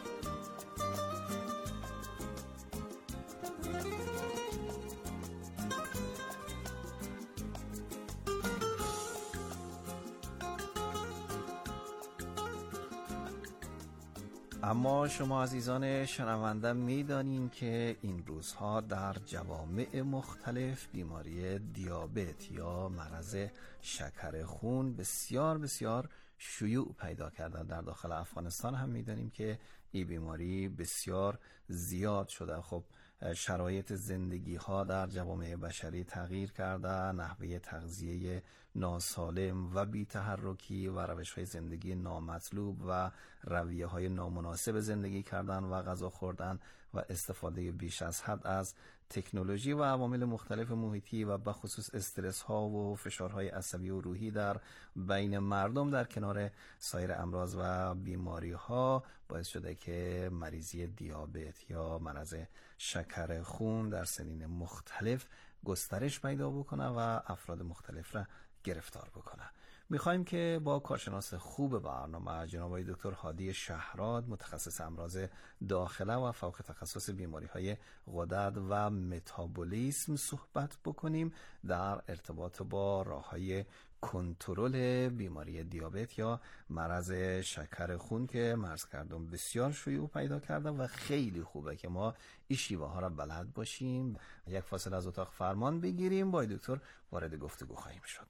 اما شما عزیزان شنونده میدانین که این روزها در جوامع مختلف بیماری دیابت یا مرض شکر خون بسیار بسیار شیوع پیدا کرده. در داخل افغانستان هم میدانیم که این بیماری بسیار زیاد شده. خب شرایط زندگی ها در جوامع بشری تغییر کرده، نحوه تغذیه ناسالم و بی تحرکی و روش های زندگی نامطلوب و رویه های نامناسب زندگی کردن و غذا خوردن و استفاده بیش از حد از تکنولوژی و عوامل مختلف محیطی و به خصوص استرس ها و فشارهای عصبی و روحی در بین مردم در کنار سایر امراض و بیماری ها باعث شده که مریضی دیابت یا مرض شکر خون در سنین مختلف گسترش پیدا بکنه و افراد مختلف را گرفتار بکنه. میخوایم که با کارشناس خوب برنامه جناب آقای دکتر هادی شهراد، متخصص امراض داخله و فوق تخصص بیماری‌های غدد و متابولیسم صحبت بکنیم در ارتباط با راه‌های کنترل بیماری دیابت یا مرض شکر خون که مرز کردم بسیار شیوع پیدا کرده و خیلی خوبه که ما این شیوه ها را بلد باشیم. یک فاصله از اتاق فرمان بگیریم، با دکتر وارد گفتگو خواهیم شد.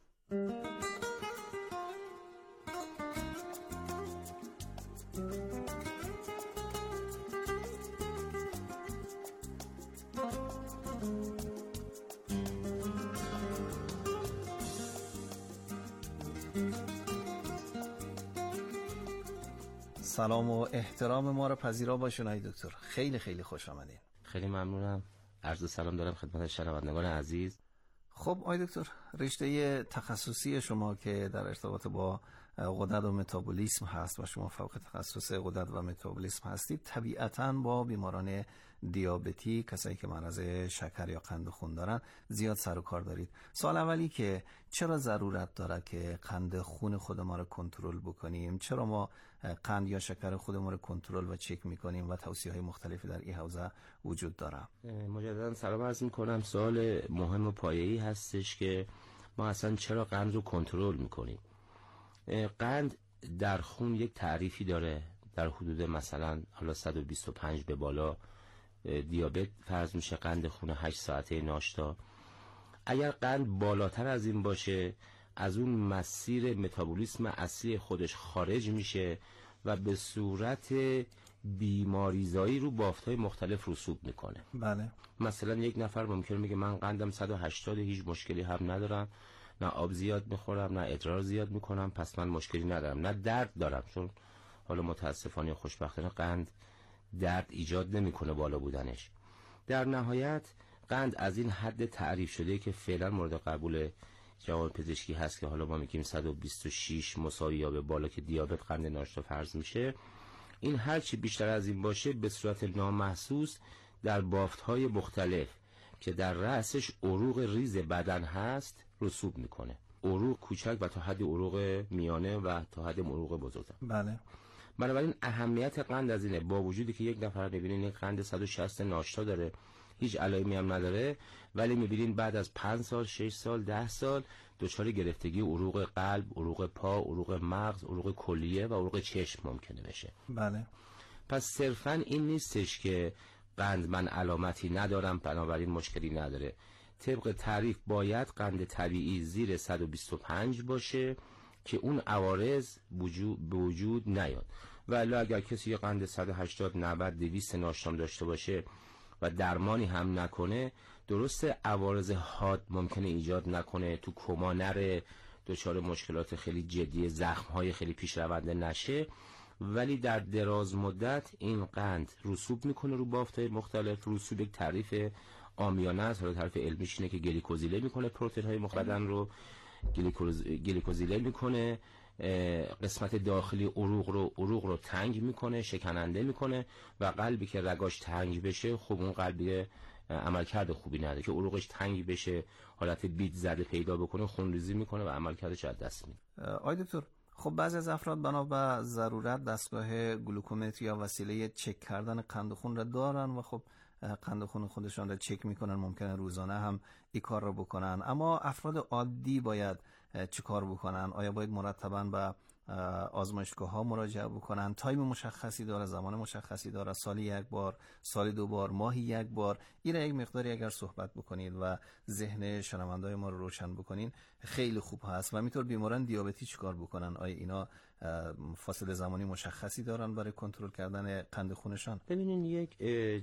سلام و احترام ما را پذیرا باشین ای دکتر. خیلی خیلی خوش آمدین. خیلی ممنونم. عرض سلام دارم خدمت شنوندگان عزیز. خب آقای دکتر، رشته تخصصی شما که در ارتباط با غدد و متابولیسم هست و شما فوق تخصص غدد و متابولیسم هستید، طبیعتاً با بیماران دیابتی، کسایی که مرض شکر یا قند خون دارن، زیاد سر و کار دارید. سوال اولی که چرا ضرورت داره که قند خون خود ما رو کنترل بکنیم؟ چرا ما قند یا شکر خود ما رو کنترل و چک میکنیم و توصیه‌های مختلفی در این حوزه وجود داره؟ مجددا سلام عرض میکنم. سوال مهم و پایه‌ای هستش که ما اصلا چرا قند رو کنترل میکنیم. قند در خون یک تعریفی داره، در حدود مثلا حالا 125 به بالا دیابت فرض میشه، قند خون 8 ساعته ناشتا. اگر قند بالاتر از این باشه، از اون مسیر متابولیسم اصلی خودش خارج میشه و به صورت بیماریزایی رو بافت‌های مختلف رسوب میکنه. بله. مثلا یک نفر ممکنه میگه من قندم 180، هیچ مشکلی هم ندارم، نه آب زیاد میخورم، نه ادرار زیاد میکنم، پس من مشکلی ندارم، نه درد دارم. چون حالا متاسفانه خوشبختانه قند درد ایجاد نمیکنه بالا بودنش. در نهایت قند از این حد تعریف شده که فعلا مورد قبول جوان پزشکی هست که حالا ما میگیم 126 مساوی یا به بالا که دیابت قند ناشتا فرض میشه. این هر چی بیشتر از این باشه به صورت نامحسوس در بافت‌های مختلف که در رأسش عروق ریز بدن هست رسوب میکنه. عروق کوچک و تا حد عروق میانه و تا حد عروق بزرگ. بله. بنابراین اهمیت قند از اینه، با وجودی که یک نفر میبینین یک قند 160 ناشتا داره، هیچ علائمی هم نداره، ولی میبینین بعد از 5 سال، 6 سال، 10 سال دچار گرفتگی عروق قلب، عروق پا، عروق مغز، عروق کلیه و عروق چشم ممکنه بشه. بله. پس صرفاً این نیستش که قند من علامتی ندارم بنابراین مشکلی نداره. طبق تعریف باید قند طبیعی زیر 125 باشه که اون عوارض به وجود نیاد. ولی اگر کسی یه قند 180 90 200 ناشتام داشته باشه و درمانی هم نکنه، درسته عوارض حاد ممکنه ایجاد نکنه، تو کما نره، دچار مشکلات خیلی جدی، زخم‌های خیلی پیش رونده نشه، ولی در دراز مدت این قند رسوب میکنه رو بافت‌های مختلف. رسوب یک تعریف عامیانه است، حالا تعریف علمیش اینه که گلیکوزیله میکنه پروتئین‌های بدن رو، گلیکوزیله میکنه قسمت داخلی عروق رو تنگ میکنه، شکننده میکنه و قلبی که رگاش تنگ بشه، خب اون قلبی عملکرد خوبی نداره. که عروقش تنگ بشه، حالت بیت زده پیدا بکنه، خونریزی میکنه و عملکردش از دست میده. آقای دکتر، خب بعضی از افراد بنا به ضرورت دستگاه گلوکومتر یا وسیله چک کردن قند خون را دارن و خب قند خون خودشان را چک میکنن، ممکنه روزانه هم این کار را بکنن. اما افراد عادی باید چه کار بکنن؟ آیا باید مرتباً به آزمایشگاه ها مراجعه بکنن؟ تایم مشخصی داره، زمان مشخصی داره؟ سالی یک بار، سالی 2 بار، ماهی 1 بار؟ این را یک مقداری اگر صحبت بکنید و ذهن شنوندای ما رو روشن بکنین خیلی خوب هست. و میطور بیماران دیابتی چیکار بکنن؟ آیا اینا فاصله زمانی مشخصی دارن برای کنترل کردن قند خونشان؟ ببینین یک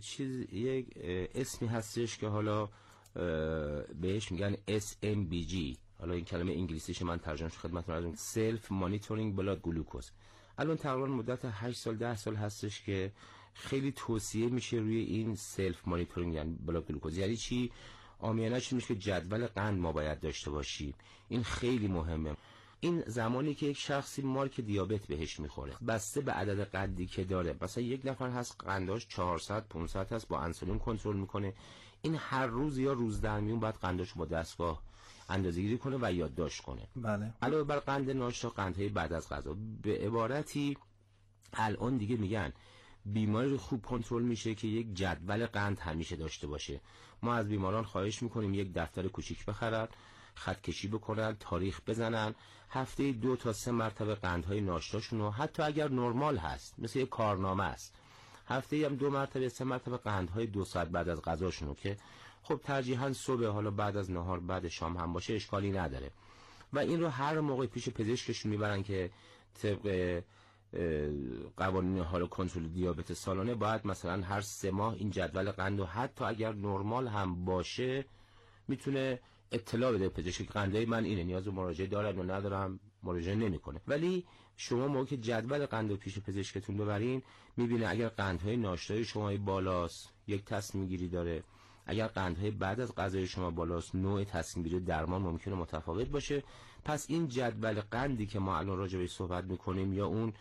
اسمی هستش که حالا بهش میگن SMBG. حالا این کلمه انگلیسیش من ترجمهش خدمتتون عرض می‌کنم، سلف مانیتورینگ بلاد گلوکوز. الان تقریبا مدت 8 سال 10 سال هستش که خیلی توصیه میشه روی این سلف مانیتورینگ، یعنی بلاک گلوکوز. یعنی چی؟ عامیانه‌اش میشه که جدول قند ما باید داشته باشیم. این خیلی مهمه. این زمانی که یک شخصی مارک دیابت بهش میخوره بسته به عدد قندی که داره، مثلا یک نفر هست قنداش 400 500 هست، با انسولین کنترل میکنه، این هر روز یا روز در میون باید قنداشو با دستگاه اندازه‌گیری کنه و یادداشت کنه. بله. علاوه بر قند ناشتا، قندهای بعد از غذا. به عبارتی الان دیگه میگن بیماری رو خوب کنترل میشه که یک جدول قند همیشه داشته باشه. ما از بیماران خواهش میکنیم یک دفتر کوچیک بخرن، خط کشی بکنن، تاریخ بزنن، هفته 2 تا 3 مرتبه قندهای ناشتاشون رو، حتی اگر نرمال هست مثل یک کارنامه است، هفته هم 2 مرتبه 3 مرتبه قندهای 2 ساعت بعد از غذاشون رو که خب ترجیحاً صبح، حالا بعد از نهار، بعد شام هم باشه اشکالی نداره. و این رو هر موقع پیش پزشکشون میبرن که طبق قوانین حال کنترل دیابت سالانه باید مثلا هر 3 ماه این جدول قند رو حتی اگر نرمال هم باشه میتونه اطلاع بده پزشک که قندهای من اینه، نیاز به مراجعه دارم یا ندارم، مراجعه نمیکنه. ولی شما موقع که جدول قند رو پیش پزشکتون ببرین میبینه اگر قندهای ناشتای شما بالاست یک تصمیم گیری داره، اگر قندهای بعد از غذای شما بالاست نوع تصمیم گیری درمان ممکنه متفاوت باشه. پس این جدول قندی که ما الان راجع بهش صحبت میکنیم یا اون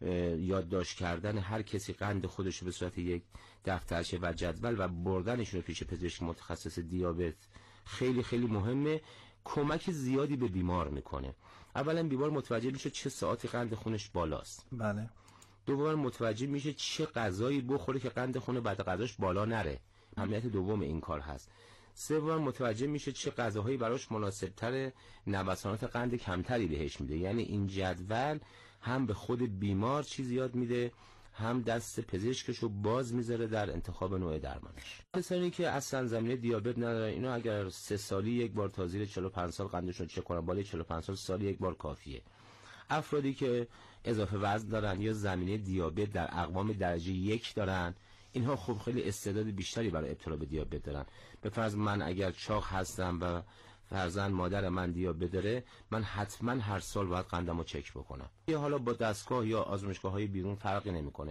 یادداشت کردن هر کسی قند خودش به صورت یک دفترچه و جدول و بردنش رو پیش پزشک متخصص دیابت خیلی خیلی مهمه. کمک زیادی به بیمار میکنه. اولا بیمار متوجه میشه چه ساعتی قند خونش بالاست. بله. دوم متوجه میشه چه غذایی بخوره که قند خون بعد غذاش بالا نره. اهمیت دوم این کار هست. سوم متوجه میشه چه غذاهایی براش مناسبتره، نوسانات قند کمتری بهش میده. یعنی این جدول هم به خود بیمار چیز یاد میده، هم دست پزشکشو باز میذاره در انتخاب نوع درمانش. کسانی که اصلا زمینه دیابت ندارن اینا اگر 3 سالی یک بار تا زیر 45 سال قندشون چک کنن، بالای 45 سال سالی یک بار کافیه. افرادی که اضافه وزن دارن یا زمینه دیابت در اقوام درجه 1 دارن، اینها خب خیلی استعداد بیشتری برای ابتلا به دیابت دارن. به فرض من اگر چاق هستم و فرزند مادر من دیابت داره، من حتما هر سال باید قندمو چک بکنم. یا حالا با دستگاه یا آزمایشگاه‌های بیرون فرقی نمیکنه.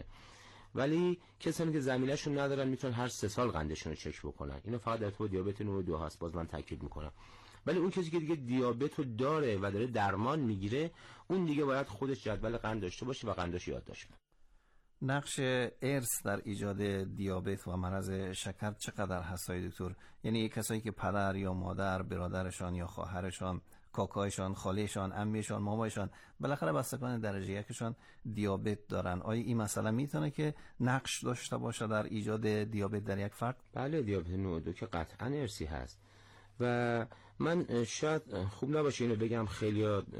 ولی کسانی که زمینه‌شون ندارن میتونن هر 3 سال قندشون رو چک بکنن. اینو فقط در تو دیابت نوع 2 هست، باز من تاکید میکنم. ولی اون کسی که دیگه دیابت رو داره و داره درمان میگیره، اون دیگه باید خودش جدول قند داشته باشه و قندش یادداشت کنه. نقش ارث در ایجاد دیابت و مرض شکر چقدر هست دکتر؟ یعنی کسایی که پدر یا مادر، برادرشان یا خواهرشان، کاکایشان، خالهشان، عمهشان، مامایشان، بالاخره بستگان درجه یکشان دیابت دارن، آیا این مسئله میتونه که نقش داشته باشه در ایجاد دیابت در یک فرد؟ بله، دیابت نوع 2 که قطعا ارثی هست و من شاید خوب نباشه اینو بگم خیلی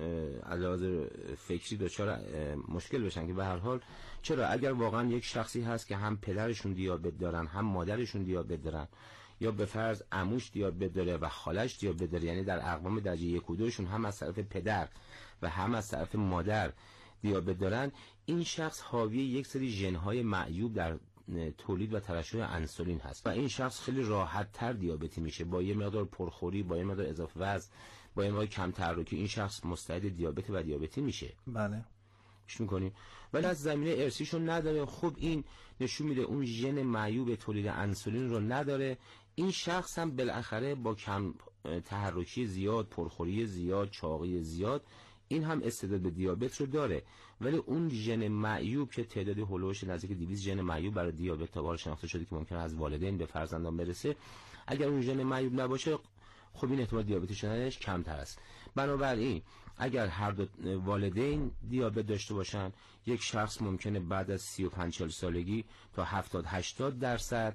علاوه فکری دچار مشکل بشن که به هر حال چرا اگر واقعا یک شخصی هست که هم پدرشون دیابت دارن هم مادرشون دیابت دارن یا به فرض عموش دیابت داره و خالش دیابت داره، یعنی در اقوام درجه 1 و 2 شون هم از طرف پدر و هم از طرف مادر دیابت دارن، این شخص حاوی یک سری ژن‌های معیوب در تولید و ترشح انسولین هست و این شخص خیلی راحت تر دیابتی میشه. با یه مقدار پرخوری، با یه مقدار اضافه وزن، با یه مقدار کم تحرکی این شخص مستعد دیابت و دیابتی میشه. بله. گوش میکنی؟ ولی از زمینه ارثیشون نداره. خب این نشون میده اون ژن معیوب تولید انسولین رو نداره. این شخص هم بالاخره با کم تحرکی زیاد، پرخوری زیاد، چاقی زیاد، این هم استعداد به دیابت رو داره. ولی اون ژن معیوب که تعدادی هولوش نزدیک 200 ژن معیوب برای دیابت تا بار شناخته شده که ممکنه از والدین به فرزندان برسه، اگر اون ژن معیوب نباشه خب این احتمال دیابتی شدنش کمتر است. بنابراین اگر هر دو والدین دیابت داشته باشن، یک شخص ممکنه بعد از 35-40 سالگی تا 70-80%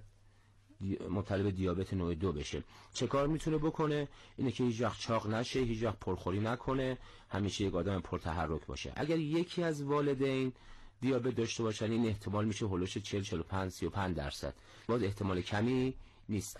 مبتلا به دیابت نوع 2 بشه. چه کار میتونه بکنه؟ اینه که هیچ وقت چاق نشه، هیچ وقت پرخوری نکنه، همیشه یک آدم پرتحرک باشه. اگر یکی از والدین دیابت داشته باشن، این احتمال میشه هولوش 40-45-35%. باز احتمال کمی نیست.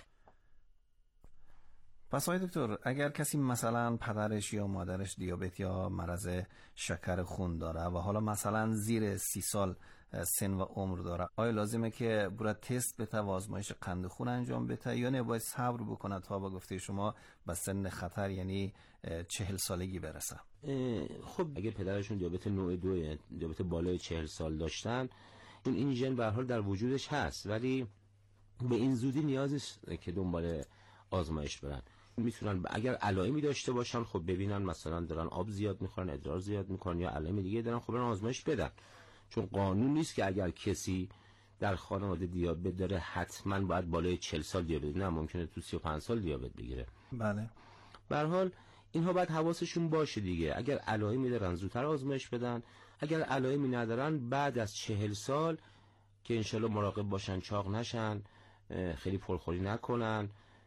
پس آقای دکتر، اگر کسی مثلا پدرش یا مادرش دیابت یا مرض شکر خون داره و حالا مثلا زیر 30 سال سن و عمر داره، آیا لازمه که برای تست بده و آزمایش قند خون انجام بده یا نه باید صبر بکنه تا با گفته شما به سن خطر یعنی 40 سالگی برسه؟ خب اگه پدرشون دیابت نوع 2 دیابت بالای 40 سال داشتن، این ژن به هر حال در وجودش هست، ولی به این زودی نیاز نیست که دنبال آزمایش برن. میتونن اگر علائمی داشته باشن خب ببینن مثلا دارن آب زیاد میخورن، ادرار زیاد میکنن یا علائم دیگه دارن، خب برن آزمایش بدن. چون قانون نیست که اگر کسی در خانواده دیابت داره حتما باید بالای 40 سال دیابت، نه ممکنه تو 35 سال دیابت بگیره. بله. به هر حال اینها باید حواسشون باشه دیگه، اگر علائمی دارن زودتر آزمایش بدن، اگر علائمی ندارن بعد از 40 سال که انشالله مراقب باشن چاق نشن، خیلی پرخوری نکنن،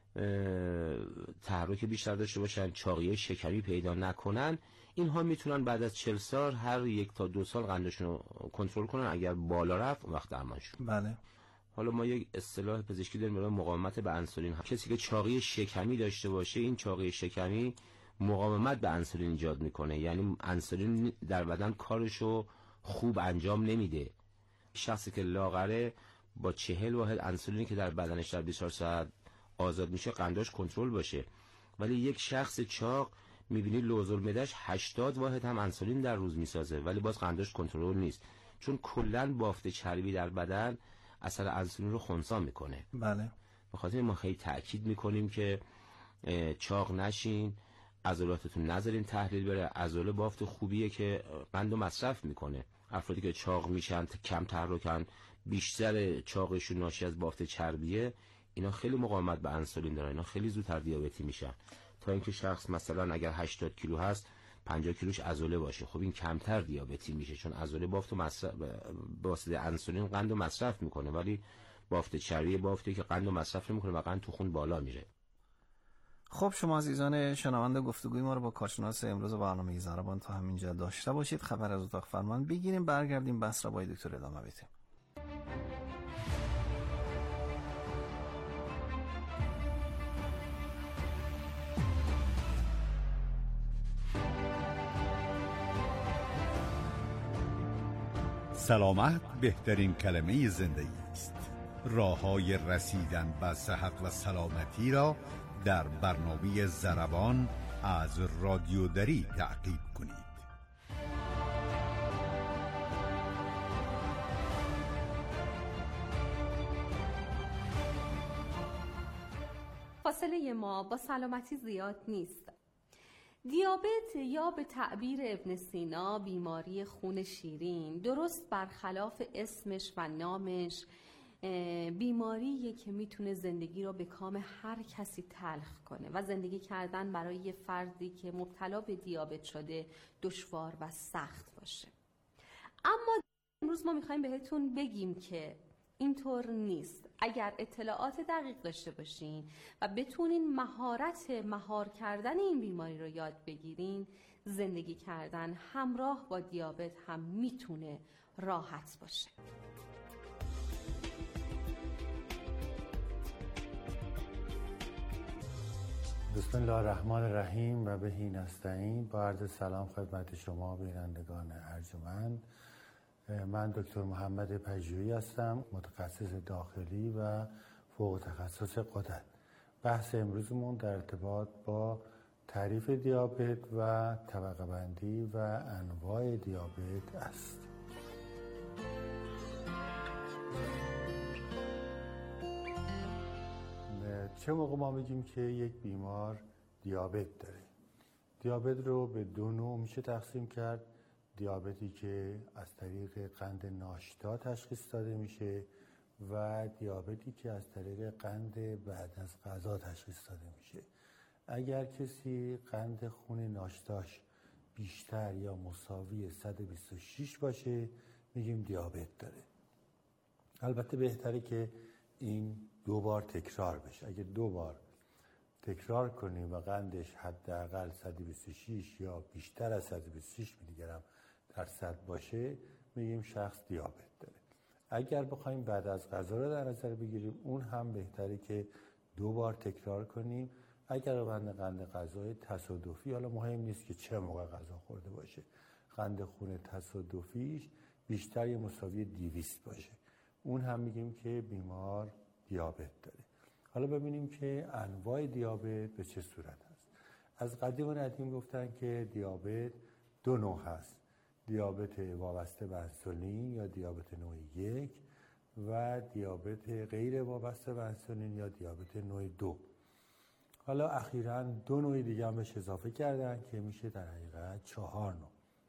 تحرک بیشتر داشته باشن، چاقی شکمی پیدا نکنن، اینها میتونن بعد از 40 سال هر 1 تا 2 سال قندشون رو کنترل کنن. اگر بالا رفت اون وقت درمانشون. بله. حالا ما یک اصطلاح پزشکی داریم برای مقاومت به انسولین. کسی که چاقی شکمی داشته باشه، این چاقی شکمی مقاومت به انسولین ایجاد میکنه، یعنی انسولین در بدن کارشو خوب انجام نمیده. شخصی که لاغره با 40 واحد انسولینی که در بدنش در 24 ساعت آزاد میشه قنداش کنترل باشه، ولی یک شخص چاق میبینی لوزالمعده‌اش 80 واحد هم انسولین در روز میسازه ولی باز قنداش کنترل نیست، چون کلا بافت چربی در بدن اثر انسولین رو خنثی میکنه. بله. به خاطر ما خیلی تاکید میکنیم که چاق نشین، عضلاتتون نذارین تحلیل بره. عضله بافت خوبیه که قندو مصرف میکنه. افرادی که چاق میشن، کم تحرکن، بیشتر چاقشون ناشی از بافت چربیه، اینا خیلی مقاومت به انسولین دارن، اینا خیلی زودتر دیابتی میشن. تا اینکه شخص مثلا اگر 80 کیلو هست 50 کیلوش عضله باشه، خب این کمتر دیابتی میشه، چون عضله بافت و مصرف به واسطه انسولین قندو مصرف میکنه، ولی بافت چربی بافتی که قندو مصرف نمیکنه و قند تو خون بالا میره. خب شما عزیزان شنونده گفتگوی ما رو با کارشناس امروز برنامه زربان تا همینجا داشته باشید. خبر از اتاق فرمان بگیریم، برگردیم بحث را با دکتر ادامه بدیم. سلامت بهترین کلمه زندگی است. راه‌های رسیدن به صحت و سلامتی را در برنامه زربان از رادیو دری تعقیب کنید. فاصله ما با سلامتی زیاد نیست. دیابت یا به تعبیر ابن سینا بیماری خون شیرین، درست برخلاف اسمش و نامش بیماریه که میتونه زندگی رو به کام هر کسی تلخ کنه و زندگی کردن برای یه فردی که مبتلا به دیابت شده دشوار و سخت باشه. اما امروز ما میخوایم بهتون بگیم که اینطور نیست. اگر اطلاعات دقیق داشته باشین و بتونین مهار کردن این بیماری رو یاد بگیرین، زندگی کردن همراه با دیابت هم میتونه راحت باشه. بسم الله الرحمن الرحیم و بهی نستعین. با عرض سلام خدمت شما بینندگان ارجمند. من دکتر محمد پژوهی هستم، متخصص داخلی و فوق تخصص غدد. بحث امروزمون در ارتباط با تعریف دیابت و طبقه بندی و انواع دیابت است. چه موقع ما میگیم که یک بیمار دیابت داره؟ دیابت رو به دو نوع میشه تقسیم کرد. دیابتی که از طریق قند ناشتا تشخیص داده میشه و دیابتی که از طریق قند بعد از غذا تشخیص داده میشه. اگر کسی قند خون ناشتاش بیشتر یا مساوی 126 باشه میگیم دیابت داره. البته بهتره که این 2 بار تکرار بشه. اگه 2 بار تکرار کنیم و قندش حداقل 126 یا بیشتر از 126 میلی گرم درصد باشه میگیم شخص دیابت داره. اگر بخوایم بعد از غذا رو در نظر بگیریم، اون هم بهتره که 2 بار تکرار کنیم. اگر قند غذای تصادفی، حالا مهم نیست که چه موقع غذا خورده باشه، قند خون تصادفیش بیشتر یا مساوی 200 باشه، اون هم میگیم که بیمار دیابت داره. حالا ببینیم که انواع دیابت به چه صورت هست. از قدیم و ندیم گفتن که دیابت دو نوع هست: دیابت وابسته به انسولین یا دیابت نوع 1 و دیابت غیر وابسته به انسولین یا دیابت نوع 2. حالا اخیراً 2 نوع دیگه هم بهش اضافه کردن که میشه در حقیقت 4 نوع.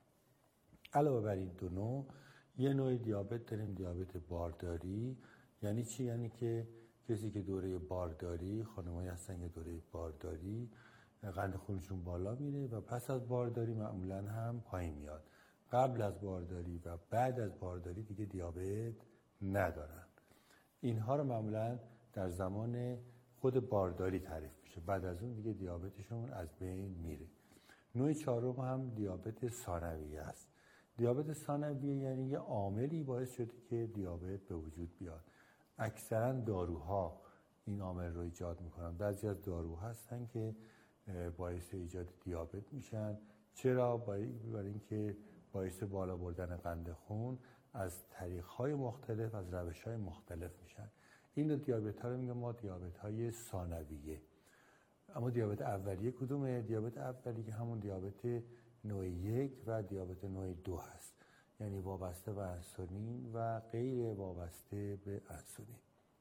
علاوه بر این 2 نوع یه نوع دیابت داریم، دیابت بارداری. یعنی چی؟ یعنی که کسی که دوره بارداری، خانمایی هستن که دوره بارداری قند خونشون بالا میره و پس از بارداری معمولاً هم پایین میاد. قبل از بارداری و بعد از بارداری دیگه دیابت ندارن. اینها رو معمولاً در زمان خود بارداری تعریف میشه، بعد از اون دیگه دیابتشون از بین میره. نوع 4 هم دیابت ثانویه است. دیابت ثانویه یعنی یه عاملی باعث شده که دیابت به وجود بیاد. اکثرا داروها این عامل رو ایجاد میکنن. بعضی از داروها هستن که باعث ایجاد دیابت میشن. چرا؟ برای اینکه باعث بالا بردن قند خون از طریق‌های مختلف، از روش‌های مختلف میشن. این دو دیابت‌ها رو میگم ما دیابت‌های ثانویه. اما دیابت اولیه کدومه؟ دیابت اولیه همون دیابت نوع 1 و دیابت نوع 2 هست. یعنی وابسته به انسولین و غیر وابسته به انسولین.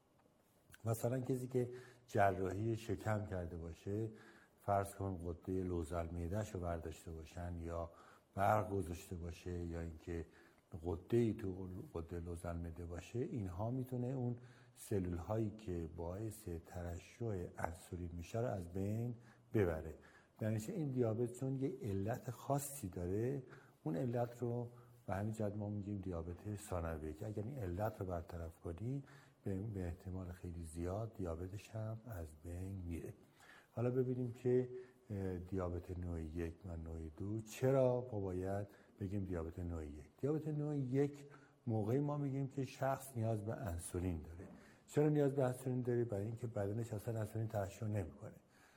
مثلا کسی که جراحی شکم کرده باشه، فرض کن غده لوزالمیده‌اش رو برداشته باشن یا برق گذاشته باشه یا اینکه غده‌ای تو غده لوزالمیده باشه، اینها میتونه اون سلول هایی که باعث ترشح انسولین میشه رو از بین ببره. در نتیجه این دیابت چون یه علت خاصی داره، اون علت رو به همین جهت ما میگیم دیابت ثانویه که اگر این علت رو برطرف کنی به احتمال خیلی زیاد دیابتش هم از بین میره. حالا ببینیم که دیابت نوع 1 و نوع 2 چرا باید بگیم دیابت نوع 1. دیابت نوع 1 موقعی ما میگیم که شخص نیاز به انسولین داره. چرا نیاز به انسولین داره؟ برای اینکه بدنش اصلا انسولین ترشح نمیکنه.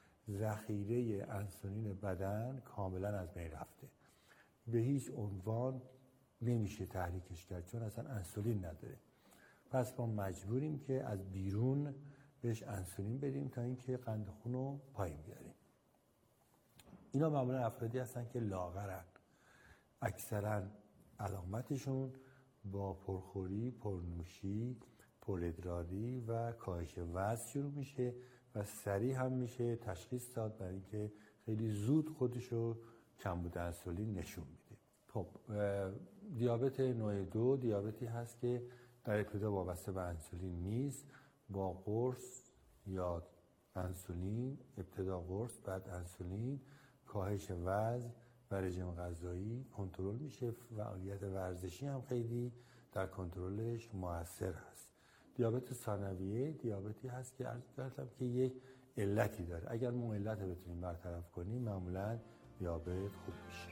ذخیره انسولین بدن کاملا از بین رفته. به هیچ عنوان نمیشه تحریکش کرد چون اصلا انسولین نداره. پس ما مجبوریم که از بیرون بهش انسولین بدیم تا اینکه قند خون رو پایین بیاریم. اینا معمولا افرادی هستن که لاغرن. اکثرا علامتشون با پرخوری، پرنوشی، پرادراری و کاهش وزن شروع میشه و سریع هم میشه تشخیص داد برای اینکه خیلی زود خودشو کمبود انسولین نشون میده. خب دیابت نوع 2 دیابتی هست که در ابتدا وابسته به انسولین نیست. با قرص یا انسولین، ابتدا قرص بعد انسولین، کاهش وزن و رژیم غذایی کنترل میشه. فعالیت ورزشی هم خیلی در کنترلش موثر هست. دیابت ثانویه دیابتی هست که عرض کردم که یک علتی داره. اگر ما علت رو بتونیم برطرف کنیم معمولا دیابت خوب میشه.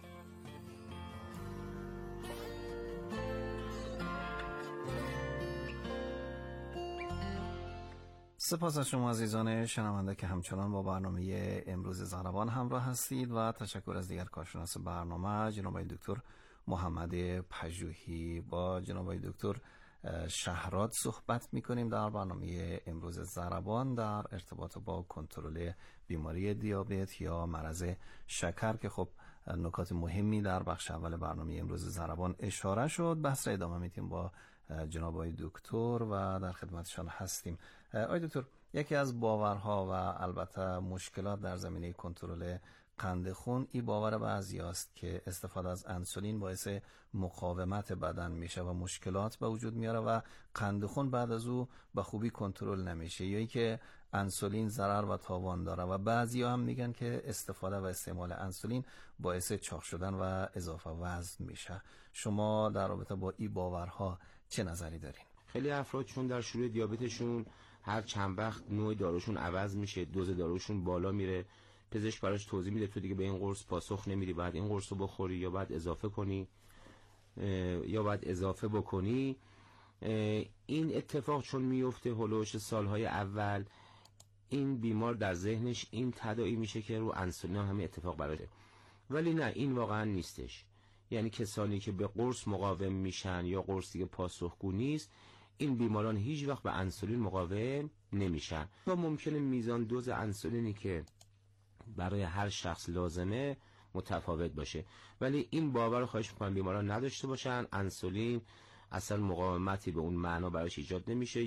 سپاس از شما عزیزان شنونده که همچنان با برنامه امروز زربان همراه هستید و تشکر از دیگر کارشناس برنامه جناب دکتر محمد پژوهی. با جناب دکتر شهراد صحبت می‌کنیم در برنامه امروز زربان در ارتباط با کنترل بیماری دیابت یا مرض شکر که خب نکات مهمی در بخش اول برنامه امروز زربان اشاره شد. بحث را ادامه میدیم با جناب دکتر و در خدمتشان هستیم. آقای دکتر، یکی از باورها و البته مشکلات در زمینه کنترل قند خون این باور بعضی است که استفاده از انسولین باعث مقاومت بدن میشه و مشکلات به وجود میاره و قند خون بعد از او به خوبی کنترل نمیشه، یا که انسولین ضرر و تاوان داره و بعضی هم میگن که استفاده و استعمال انسولین باعث چاق شدن و اضافه وزن میشه. شما در رابطه با این باورها چه نظری دارین؟ خیلی افراد چون در شروع دیابتشون هر چند وقت نوع داروشون عوض میشه، دوز داروشون بالا میره، پزشک براش توضیح میده تو دیگه به این قرص پاسخ نمیدی، بعد این قرص رو بخوری یا بعد اضافه کنی یا بعد اضافه بکنی. این اتفاق چون میفته هولوش سالهای اول، این بیمار در ذهنش این تداعی میشه که رو انسولین همه اتفاق براشه. ولی نه، این واقعا نیستش. یعنی کسانی که به قرص مقاوم میشن یا قرص دیگه پاسخگو نیست، این بیماران هیچ وقت به انسولین مقاوم نمیشن. و ممکنه میزان دوز انسولینی که برای هر شخص لازمه متفاوت باشه. ولی این باور رو خواهش می‌کنم بیماران نداشته باشن. انسولین اصلا مقاومتی به اون معنا براش ایجاد نمیشه.